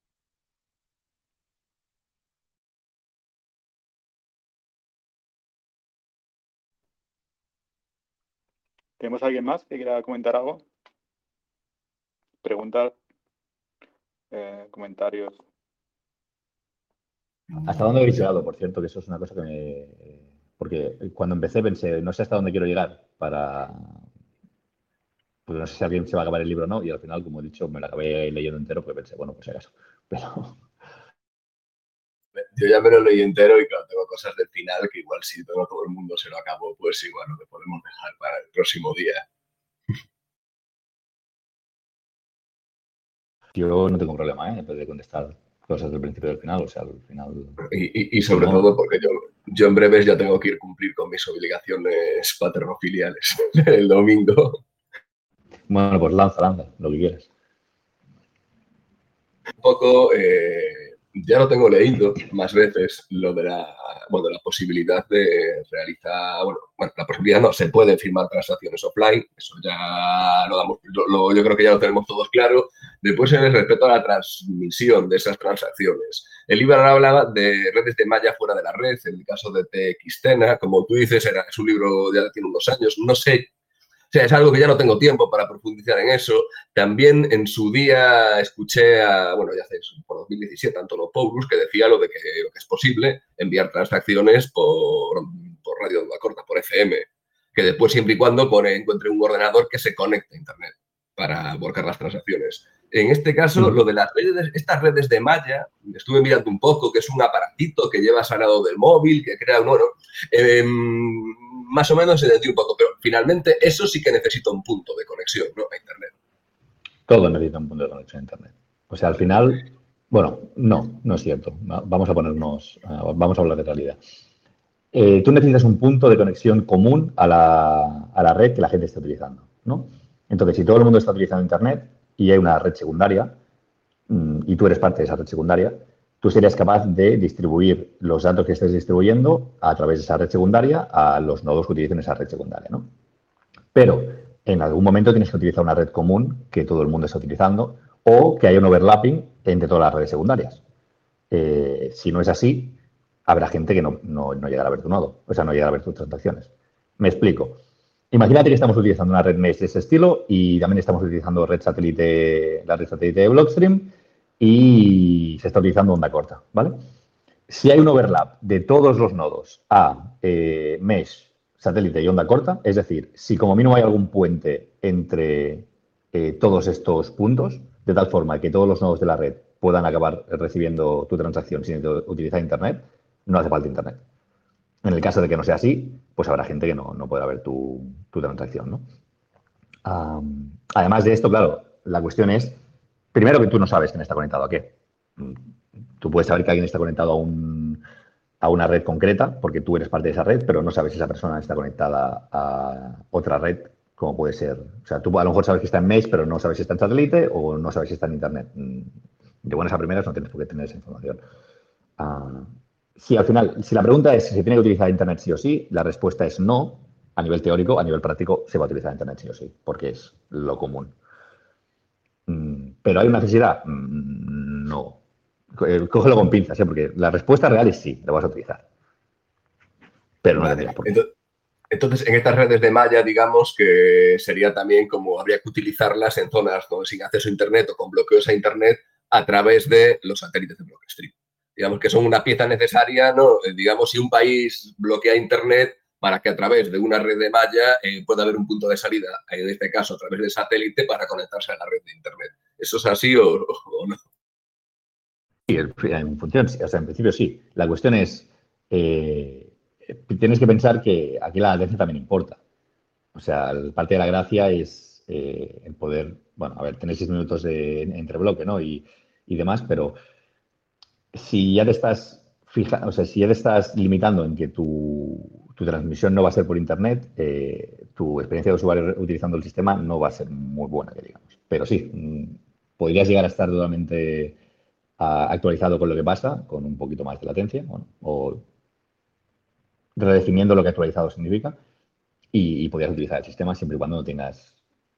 ¿Tenemos alguien más que quiera comentar algo? Preguntas, comentarios. ¿Hasta dónde habéis llegado? Por cierto, que eso es una cosa que me... Porque cuando empecé pensé, no sé hasta dónde quiero llegar para... Pues no sé si alguien se va a acabar el libro o no, y al final, como he dicho, me lo acabé leyendo entero porque pensé, bueno, pues si acaso. Pero... Yo ya me lo leí entero y claro, tengo cosas del final que igual si todo el mundo se lo acabó, pues igual lo que podemos dejar para el próximo día. Yo no tengo problema, de contestar cosas del principio y del final, o sea, al final... Y sobre todo porque yo en breves ya tengo que ir cumplir con mis obligaciones paternofiliales el domingo. Bueno, pues lanza, lo que quieras. Un poco, ya lo tengo leído más veces, lo de la posibilidad de realizar, la posibilidad no, se pueden firmar transacciones offline, eso ya lo damos, yo creo que ya lo tenemos todos claro. Después, en el respecto a la transmisión de esas transacciones, el Ibar hablaba de redes de malla fuera de la red, en el caso de TXTena, como tú dices, es un libro ya tiene unos años, no sé. O sea, es algo que ya no tengo tiempo para profundizar en eso. También en su día escuché ya hace por 2017, Antonio Poulos, que decía lo de que es posible enviar transacciones por radio de onda corta, por FM, que después siempre y cuando encuentre un ordenador que se conecte a Internet para volcar las transacciones. En este caso, lo de estas redes de malla, estuve mirando un poco, que es un aparatito que llevas al lado del móvil, que crea un oro. Más o menos entendí un poco, pero finalmente eso sí que necesita un punto de conexión, ¿no? A Internet. Todo necesita un punto de conexión a Internet. O sea, al final, no es cierto. Vamos a hablar de realidad. Tú necesitas un punto de conexión común a la red que la gente está utilizando, ¿no? Entonces, si todo el mundo está utilizando Internet y hay una red secundaria y tú eres parte de esa red secundaria, tú serías capaz de distribuir los datos que estés distribuyendo a través de esa red secundaria a los nodos que utilicen esa red secundaria, ¿no? Pero en algún momento tienes que utilizar una red común que todo el mundo está utilizando o que haya un overlapping entre todas las redes secundarias. Si no es así, habrá gente que no llegará a ver tu nodo, o sea, no llegará a ver tus transacciones. Me explico. Imagínate que estamos utilizando una red mesh de ese estilo y también estamos utilizando la red satélite de Blockstream y se está utilizando onda corta, ¿vale? Si hay un overlap de todos los nodos a mesh, satélite y onda corta, es decir, si como mínimo hay algún puente entre todos estos puntos, de tal forma que todos los nodos de la red puedan acabar recibiendo tu transacción sin utilizar Internet, no hace falta Internet. En el caso de que no sea así, pues habrá gente que no podrá ver tu transacción, ¿no? Además de esto, claro, la cuestión es, primero que tú no sabes quién está conectado a qué. Tú puedes saber que alguien está conectado a una red concreta porque tú eres parte de esa red, pero no sabes si esa persona está conectada a otra red, como puede ser. O sea, tú a lo mejor sabes que está en Mesh, pero no sabes si está en satélite o no sabes si está en Internet. De buenas a primeras no tienes por qué tener esa información. Si al final, si la pregunta es si se tiene que utilizar Internet sí o sí, la respuesta es no. A nivel teórico, a nivel práctico, se va a utilizar Internet sí o sí, porque es lo común. ¿Pero hay una necesidad? No. Cógelo con pinzas, porque la respuesta real es sí, lo vas a utilizar. Pero no tendrías por qué. Entonces, en estas redes de malla, digamos que sería también como habría que utilizarlas en zonas sin acceso a Internet o con bloqueos a Internet a través de los satélites de Blockstream. Digamos que son una pieza necesaria, ¿no? Digamos, si un país bloquea Internet para que a través de una red de malla pueda haber un punto de salida, en este caso a través de satélite, para conectarse a la red de Internet. ¿Eso es así o no? Sí, en función, o sea, en principio sí. La cuestión es, tienes que pensar que aquí la latencia también importa. O sea, parte de la gracia es el poder, bueno, a ver, tener 6 minutos entre bloque, ¿no? Y demás, pero si ya te estás o sea, si ya te estás limitando en que tu transmisión no va a ser por internet, tu experiencia de usuario utilizando el sistema no va a ser muy buena, que digamos. Pero sí, podrías llegar a estar totalmente actualizado con lo que pasa, con un poquito más de latencia, bueno, o redefiniendo lo que actualizado significa, y podrías utilizar el sistema siempre y cuando no tengas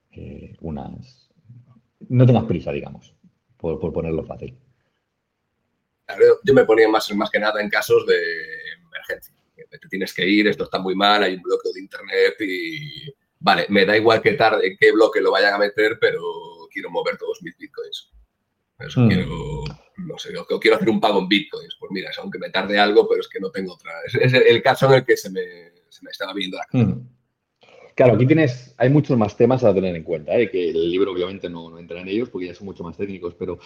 no tengas prisa, digamos, por ponerlo fácil. Yo me ponía más que nada en casos de emergencia. Te tienes que ir, esto está muy mal, hay un bloqueo de internet y... Vale, me da igual qué bloque lo vayan a meter, pero quiero mover todos mis bitcoins. Eso quiero, no sé, quiero hacer un pago en bitcoins. Pues mira, aunque me tarde algo, pero es que no tengo otra. Es el caso en el que se me estaba viendo la cara. Claro, aquí hay muchos más temas a tener en cuenta, que el libro obviamente no entra en ellos porque ya son mucho más técnicos, pero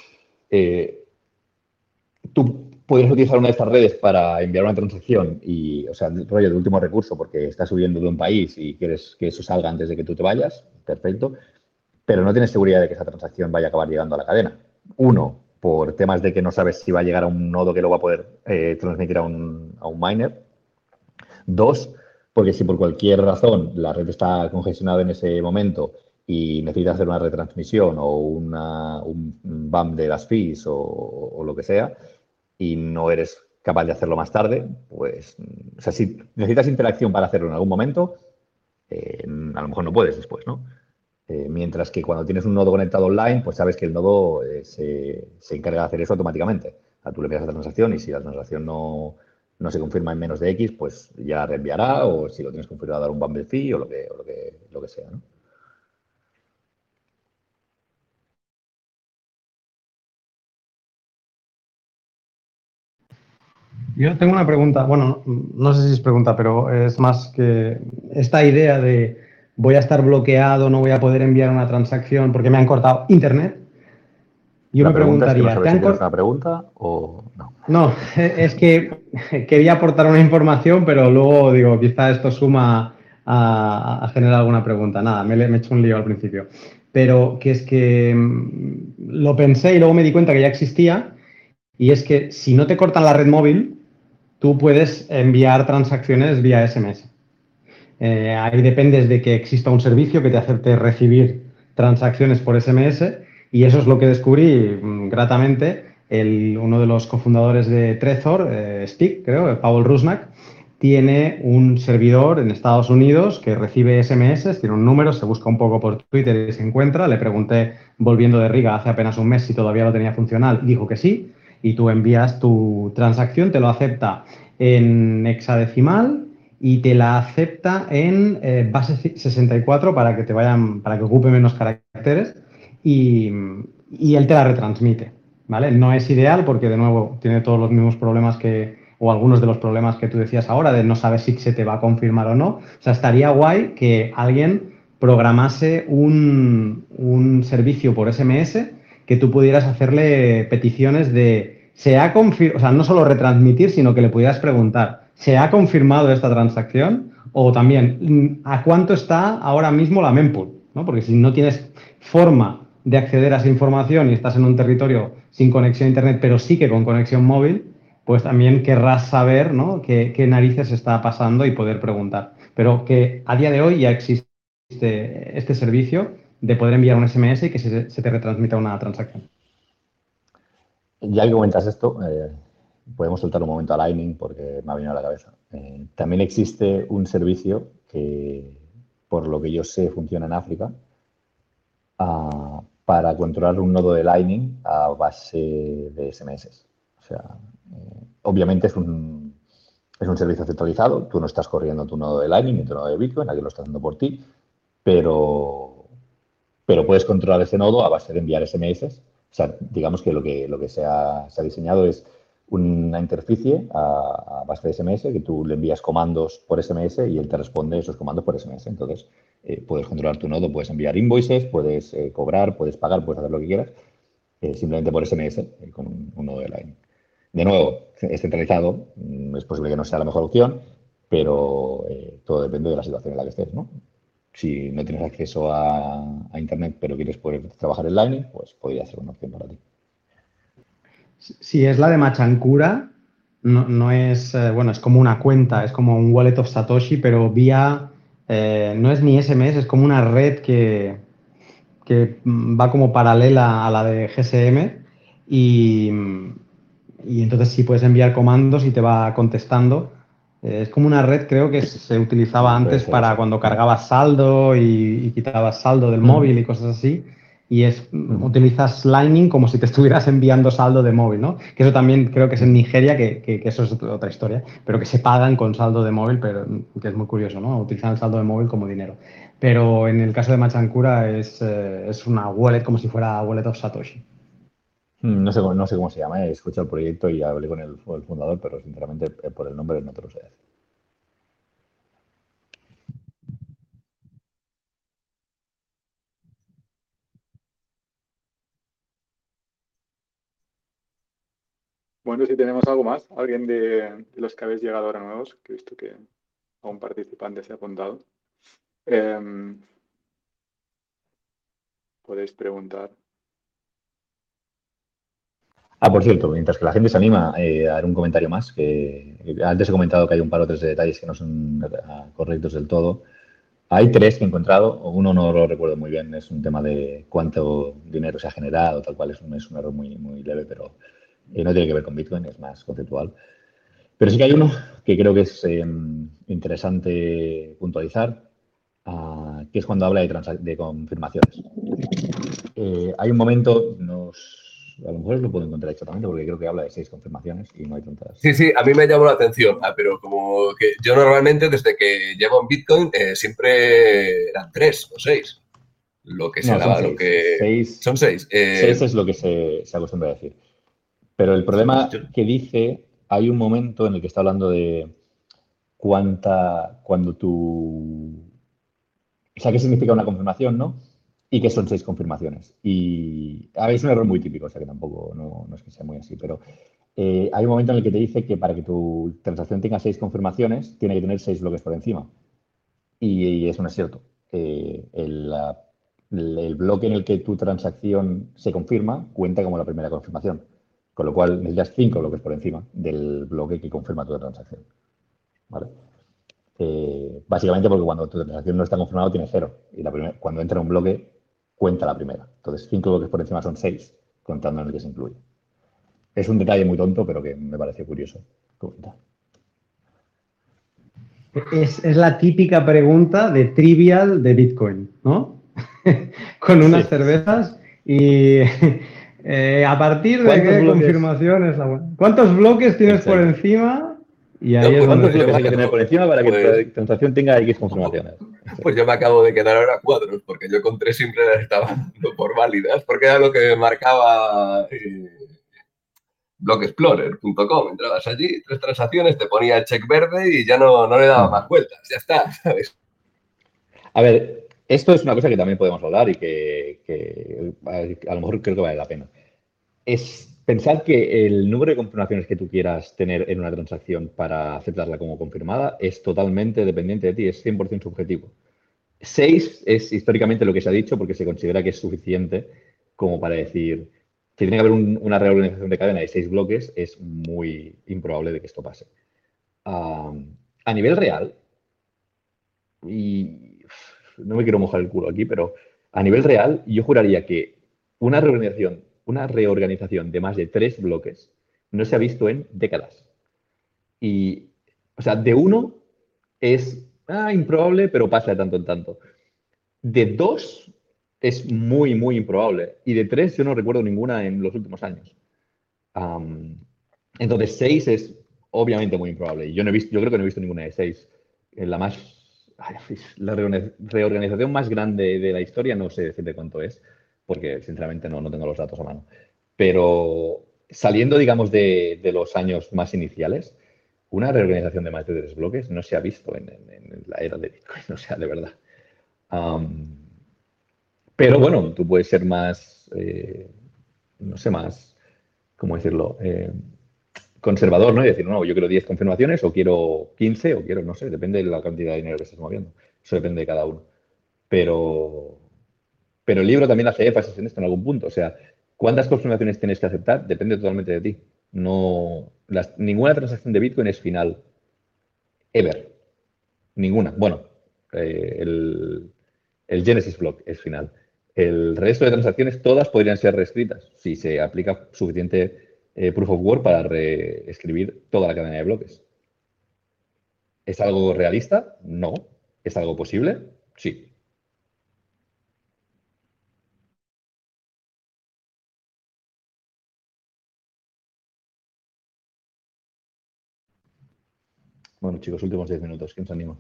tú puedes utilizar una de estas redes para enviar una transacción y, o sea, el rollo de último recurso porque estás subiendo de un país y quieres que eso salga antes de que tú te vayas, perfecto, pero no tienes seguridad de que esa transacción vaya a acabar llegando a la cadena. Uno, por temas de que no sabes si va a llegar a un nodo que lo va a poder transmitir a un miner. Dos, porque si por cualquier razón la red está congestionada en ese momento y necesitas hacer una retransmisión o un bump de las fees o lo que sea, y no eres capaz de hacerlo más tarde, pues, o sea, si necesitas interacción para hacerlo en algún momento, a lo mejor no puedes después, ¿no? Mientras que cuando tienes un nodo conectado online, pues sabes que el nodo se encarga de hacer eso automáticamente. O sea, tú le envías la transacción y si la transacción no se confirma en menos de X, pues ya la reenviará o si lo tienes configurado dar un bumble fee o lo que sea, ¿no? Yo tengo una pregunta, bueno, no sé si es pregunta, pero es más que esta idea de voy a estar bloqueado, no voy a poder enviar una transacción porque me han cortado internet. Yo me preguntaría, es que no sabes si tienes una pregunta o no. No, es que quería aportar una información, pero luego digo, quizá esto suma a generar alguna pregunta. Nada, me he hecho un lío al principio. Pero que es que lo pensé y luego me di cuenta que ya existía, y es que si no te cortan la red móvil, tú puedes enviar transacciones vía SMS. Ahí dependes de que exista un servicio que te acepte recibir transacciones por SMS, y eso es lo que descubrí gratamente. Uno de los cofundadores de Trezor, Stick, creo, Paul Rusnak, tiene un servidor en Estados Unidos que recibe SMS, tiene un número, se busca un poco por Twitter y se encuentra. Le pregunté, volviendo de Riga hace apenas un mes, si todavía lo tenía funcional. Dijo que sí, y tú envías tu transacción, te lo acepta en hexadecimal y te la acepta en base 64 para que para que ocupe menos caracteres, y él te la retransmite, ¿vale? No es ideal porque, de nuevo, tiene todos los mismos problemas o algunos de los problemas que tú decías ahora, de no saber si se te va a confirmar o no. O sea, estaría guay que alguien programase un servicio por SMS que tú pudieras hacerle peticiones de o sea, no solo retransmitir, sino que le pudieras preguntar, ¿se ha confirmado esta transacción? O también, ¿a cuánto está ahora mismo la mempool? ¿No? Porque si no tienes forma de acceder a esa información y estás en un territorio sin conexión a internet, pero sí que con conexión móvil, pues también querrás saber, ¿no?, qué narices está pasando y poder preguntar. Pero que a día de hoy ya existe este servicio de poder enviar un SMS y que se te retransmita una transacción. Ya que comentas esto, podemos soltar un momento a Lightning porque me ha venido a la cabeza. También existe un servicio que, por lo que yo sé, funciona en África, para controlar un nodo de Lightning a base de SMS. O sea, obviamente es un servicio centralizado. Tú no estás corriendo tu nodo de Lightning ni tu nodo de Bitcoin, alguien lo está haciendo por ti, pero puedes controlar ese nodo a base de enviar SMS. O sea, digamos que lo que se ha diseñado es una interficie a base de SMS, que tú le envías comandos por SMS y él te responde esos comandos por SMS. Entonces, puedes controlar tu nodo, puedes enviar invoices, puedes cobrar, puedes pagar, puedes hacer lo que quieras, simplemente por SMS con un nodo de Lightning. De nuevo, es centralizado, es posible que no sea la mejor opción, pero todo depende de la situación en la que estés, ¿no? Si no tienes acceso a Internet, pero quieres poder trabajar en Lightning, pues podría ser una opción para ti. Si es la de Machankura, no es, bueno, es como una cuenta, es como un wallet of Satoshi, pero vía, no es ni SMS, es como una red que va como paralela a la de GSM y entonces sí puedes enviar comandos y te va contestando. Es como una red, creo que se utilizaba Sí, puede antes ser para eso. cuando cargabas saldo y quitabas saldo del móvil y cosas así. Y utilizas Lightning como si te estuvieras enviando saldo de móvil, ¿no? Que eso también creo que es en Nigeria, que eso es otra historia, pero que se pagan con saldo de móvil, pero que es muy curioso, ¿no? Utilizan el saldo de móvil como dinero. Pero en el caso de Machankura es una wallet como si fuera wallet of Satoshi. No sé cómo se llama, he escuchado el proyecto y hablé con el fundador, pero sinceramente por el nombre no te lo sé decir. Bueno, si tenemos algo más, alguien de los que habéis llegado ahora nuevos, que he visto que algún participante se ha apuntado, podéis preguntar. Por cierto, mientras que la gente se anima a dar un comentario más, que antes he comentado que hay un par o tres de detalles que no son correctos del todo. Hay tres que he encontrado, uno no lo recuerdo muy bien, es un tema de cuánto dinero se ha generado, tal cual, es un error muy, muy leve, pero no tiene que ver con Bitcoin, es más conceptual. Pero sí que hay uno que creo que es interesante puntualizar, que es cuando habla de confirmaciones. Hay un momento, a lo mejor os lo puedo encontrar exactamente, porque creo que habla de 6 confirmaciones y no hay tantas. Sí, a mí me llamó la atención, pero como que yo normalmente desde que llevo en Bitcoin siempre eran 3 o 6. Lo que se No, son daba, lo 6. que... Son 6. 6 es lo que se acostumbra a decir. Pero el problema que dice, hay un momento en el que está hablando de cuando tú... O sea, qué significa una confirmación, ¿no? Y que son 6 confirmaciones. Y a ver, es un error muy típico, o sea que tampoco no es que sea muy así, pero hay un momento en el que te dice que para que tu transacción tenga 6 confirmaciones, tiene que tener 6 bloques por encima. Y eso no es cierto. El bloque en el que tu transacción se confirma cuenta como la primera confirmación. Con lo cual necesitas 5 bloques por encima del bloque que confirma tu transacción. ¿Vale? Básicamente porque cuando tu transacción no está confirmada tiene 0. Y cuando entra un bloque, cuenta la primera. Entonces 5 bloques por encima son 6, contando en el que se incluye. Es un detalle muy tonto, pero que me parece curioso comentar. Es la típica pregunta de trivial de Bitcoin, ¿no? Con unas cervezas y a partir de qué confirmación es la buena. ¿Cuántos bloques tienes por encima? Y ahí es ¿Cuántos donde bloques hay que tener por encima para que tu transacción tenga X confirmaciones? Pues yo me acabo de quedar ahora a cuadros, porque yo con 3 siempre las estaba dando por válidas, porque era lo que marcaba blockexplorer.com. Entrabas allí, 3 transacciones, te ponía el check verde y ya no le daba más vueltas. Ya está, ¿sabes? A ver, esto es una cosa que también podemos hablar y que a lo mejor creo que vale la pena. Es pensar que el número de confirmaciones que tú quieras tener en una transacción para aceptarla como confirmada es totalmente dependiente de ti, es 100% subjetivo. 6 es históricamente lo que se ha dicho porque se considera que es suficiente como para decir, si tiene que haber una reorganización de cadena de 6 bloques, es muy improbable de que esto pase. A nivel real, y no me quiero mojar el culo aquí, pero a nivel real, yo juraría que una reorganización de más de 3 bloques no se ha visto en décadas. Y, o sea, de 1 es improbable, pero pasa de tanto en tanto. De 2 es muy, muy improbable. Y de 3 yo no recuerdo ninguna en los últimos años. Entonces 6 es obviamente muy improbable. Y yo creo que no he visto ninguna de 6. La reorganización más grande de la historia, no sé decirte cuánto es, porque sinceramente no tengo los datos a mano. Pero saliendo, digamos, de los años más iniciales, una reorganización de más de 3 bloques no se ha visto en la era de Bitcoin, o sea, de verdad. Pero bueno, tú puedes ser más, no sé, más, ¿cómo decirlo? Conservador, ¿no? Y decir, no, yo quiero 10 confirmaciones o quiero 15 o quiero, no sé, depende de la cantidad de dinero que estés moviendo. Eso depende de cada uno. Pero el libro también hace énfasis en esto en algún punto. O sea, ¿cuántas confirmaciones tienes que aceptar? Depende totalmente de ti. Ninguna transacción de Bitcoin es final. Ever. Ninguna. Bueno, el Genesis block es final. El resto de transacciones todas podrían ser reescritas si se aplica suficiente proof of work para reescribir toda la cadena de bloques. ¿Es algo realista? No. ¿Es algo posible? Sí. Bueno, chicos, últimos 10 minutos. ¿Quién se anima?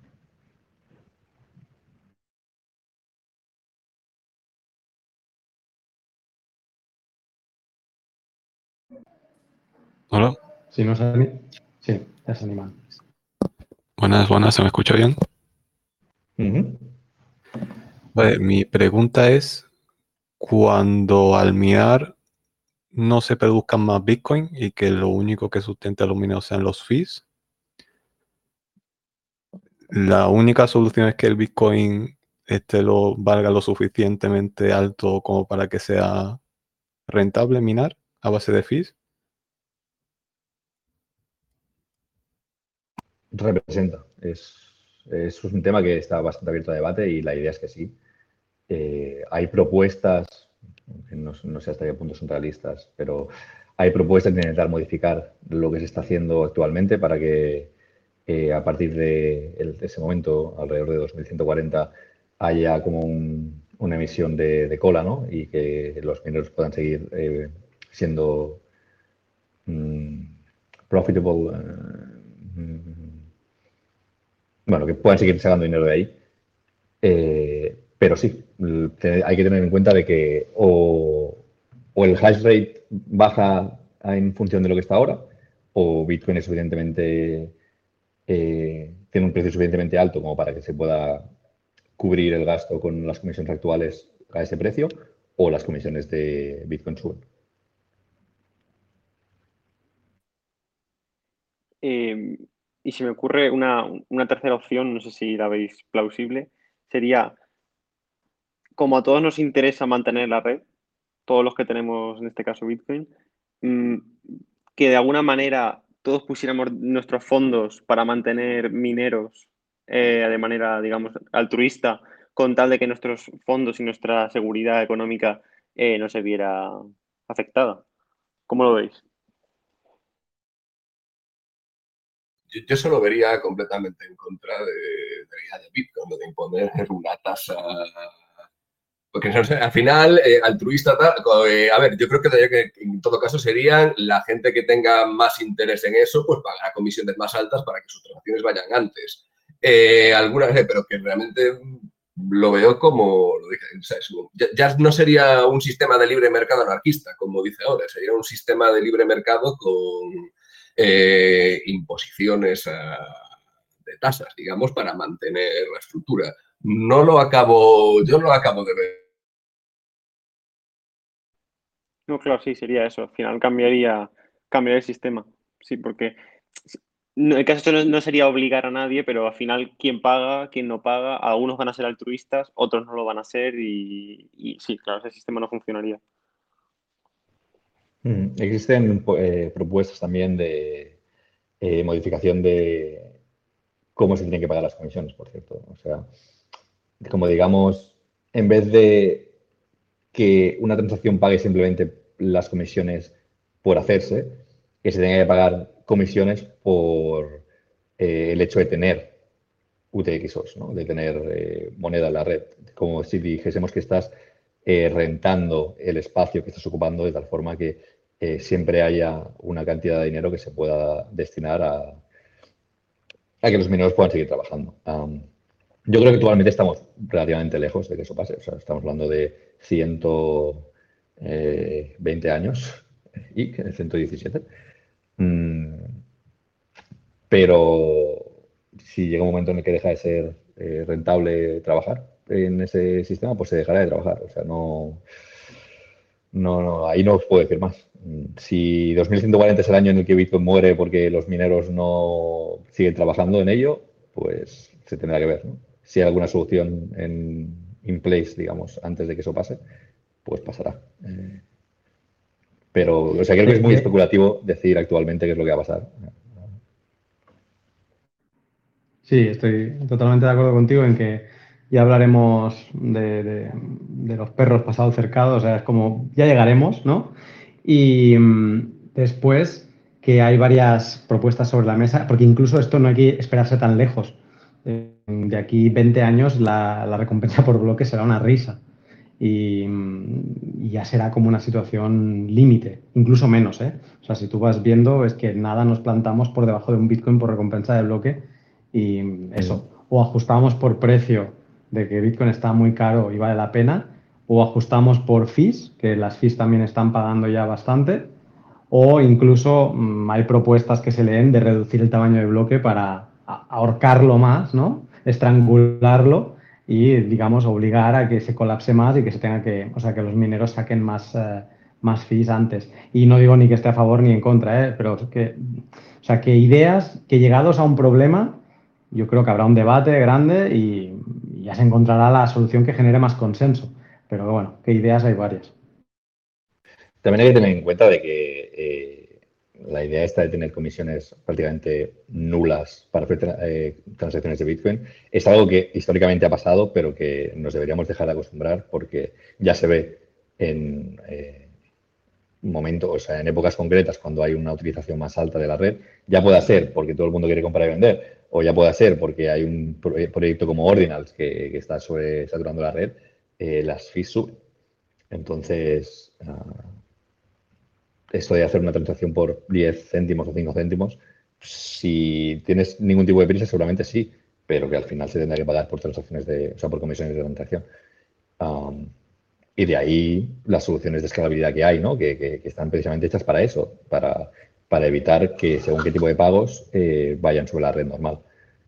Hola. Si no se anima, sí, ya se animan. Buenas, ¿se me escucha bien? Vale, mi pregunta es, cuando al minar no se produzcan más Bitcoin y que lo único que sustente a los mineros sean los fees, la única solución es que el Bitcoin valga lo suficientemente alto como para que sea rentable minar a base de fees. Representa. Es un tema que está bastante abierto a debate y la idea es que sí. Hay propuestas, no sé hasta qué punto son realistas, pero hay propuestas de intentar modificar lo que se está haciendo actualmente para que a partir de ese momento, alrededor de 2140, haya como una emisión de cola, ¿no? Y que los mineros puedan seguir siendo profitable, bueno, que puedan seguir sacando dinero de ahí. Pero sí, hay que tener en cuenta de que o el hash rate baja en función de lo que está ahora, o Bitcoin es suficientemente, tiene un precio suficientemente alto como para que se pueda cubrir el gasto con las comisiones actuales a ese precio, o las comisiones de Bitcoin suben. Y se me ocurre una tercera opción, no sé si la veis plausible, sería, como a todos nos interesa mantener la red, todos los que tenemos en este caso Bitcoin, que de alguna manera todos pusiéramos nuestros fondos para mantener mineros de manera, digamos, altruista, con tal de que nuestros fondos y nuestra seguridad económica no se viera afectada. ¿Cómo lo veis? Yo se lo vería completamente en contra de la idea de Bitcoin, de imponer una tasa. Porque no sé, al final, altruista, a ver, yo creo que en todo caso serían la gente que tenga más interés en eso, pues pagará comisiones más altas para que sus transacciones vayan antes. Algunas, pero que realmente lo veo como, lo dije, o sea, ya no sería un sistema de libre mercado anarquista, como dice ahora, sería un sistema de libre mercado con imposiciones de tasas, digamos, para mantener la estructura. Yo no lo acabo de ver. No, claro, sí, sería eso. Al final cambiaría el sistema. Sí, porque el caso no sería obligar a nadie, pero al final quién paga, quién no paga, algunos van a ser altruistas, otros no lo van a ser y sí, claro, ese sistema no funcionaría. Existen propuestas también de modificación de cómo se tienen que pagar las comisiones, por cierto. O sea, como digamos, en vez de que una transacción pague simplemente las comisiones por hacerse, que se tenga que pagar comisiones por el hecho de tener UTXOs, ¿no? De tener moneda en la red. Como si dijésemos que estás rentando el espacio que estás ocupando de tal forma que siempre haya una cantidad de dinero que se pueda destinar a que los mineros puedan seguir trabajando. Yo creo que actualmente estamos relativamente lejos de que eso pase. O sea, estamos hablando de 120 años y 117. Pero si llega un momento en el que deja de ser rentable trabajar en ese sistema, pues se dejará de trabajar. O sea, ahí no os puedo decir más. Si 2140 es el año en el que Bitcoin muere porque los mineros no siguen trabajando en ello, pues se tendrá que ver, ¿no? Si hay alguna solución in place, digamos, antes de que eso pase, pues pasará. Pero, o sea, creo que es muy especulativo decir actualmente qué es lo que va a pasar. Sí, estoy totalmente de acuerdo contigo en que ya hablaremos de los perros pasados cercados, o sea, es como ya llegaremos, ¿no? Y después que hay varias propuestas sobre la mesa, porque incluso esto no hay que esperarse tan lejos. De aquí 20 años la recompensa por bloque será una risa y ya será como una situación límite, incluso menos, ¿eh? O sea, si tú vas viendo es que nada nos plantamos por debajo de un Bitcoin por recompensa de bloque y eso, o ajustamos por precio de que Bitcoin está muy caro y vale la pena, o ajustamos por fees, que las fees también están pagando ya bastante, o incluso hay propuestas que se leen de reducir el tamaño de bloque para ahorcarlo más, ¿no? Estrangularlo y, digamos, obligar a que se colapse más y que se tenga que, o sea, que los mineros saquen más fees antes. Y no digo ni que esté a favor ni en contra, pero que, o sea, que ideas, que llegados a un problema, yo creo que habrá un debate grande y ya se encontrará la solución que genere más consenso. Pero bueno, que ideas hay varias. También hay que tener en cuenta de que la idea esta de tener comisiones prácticamente nulas para hacer transacciones de Bitcoin es algo que históricamente ha pasado, pero que nos deberíamos dejar de acostumbrar porque ya se ve en momentos, o sea, en épocas concretas cuando hay una utilización más alta de la red, ya pueda ser porque todo el mundo quiere comprar y vender, o ya pueda ser porque hay un proyecto como Ordinals que está saturando la red, las fees suben. Entonces, esto de hacer una transacción por 10 céntimos o 5 céntimos, si tienes ningún tipo de prisa, seguramente sí, pero que al final se tendrá que pagar por transacciones o sea, por comisiones de transacción. Y de ahí las soluciones de escalabilidad que hay, ¿no? Que están precisamente hechas para eso, para evitar que según qué tipo de pagos vayan sobre la red normal.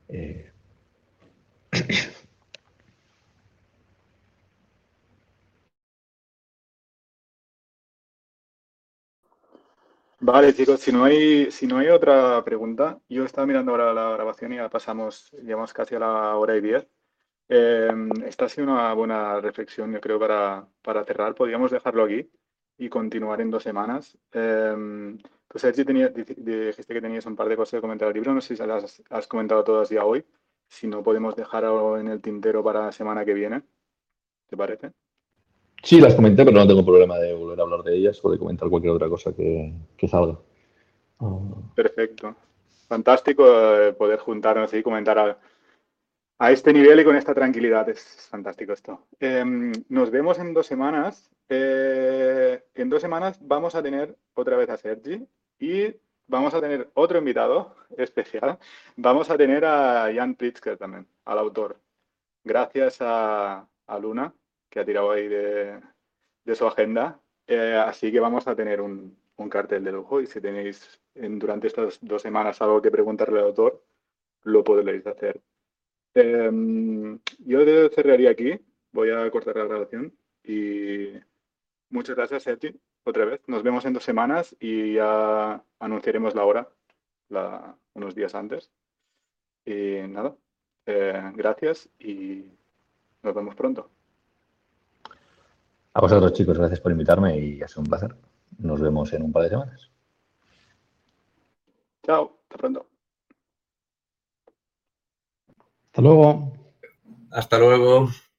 Vale, chicos, si no hay otra pregunta, yo estaba mirando ahora la grabación y ya llegamos casi a la hora y 10. Esta ha sido una buena reflexión, yo creo, para cerrar. Podríamos dejarlo aquí y continuar en 2 semanas. Tú, Sergi, dijiste que tenías un par de cosas que comentar al libro. No sé si las has comentado todas ya hoy. Si no, podemos dejarlo en el tintero para la semana que viene. ¿Te parece? Sí, las comenté, pero no tengo problema de volver a hablar de ellas o de comentar cualquier otra cosa que salga. Perfecto. Fantástico poder juntarnos y comentar a este nivel y con esta tranquilidad. Es fantástico esto. Nos vemos en 2 semanas. En 2 semanas vamos a tener otra vez a Sergi y vamos a tener otro invitado especial. Vamos a tener a Jan Pritzker también, al autor. Gracias a Luna, que ha tirado ahí de su agenda. Así que vamos a tener un cartel de lujo y si tenéis durante estas 2 semanas algo que preguntarle al autor, lo podréis hacer. Yo cerraría aquí, voy a cortar la grabación y muchas gracias, Sergi, otra vez. Nos vemos en 2 semanas y ya anunciaremos la hora unos días antes. Y nada, gracias y nos vemos pronto. A vosotros, chicos, gracias por invitarme y ha sido un placer. Nos vemos en un par de semanas. Chao, hasta pronto. Hasta luego. Hasta luego.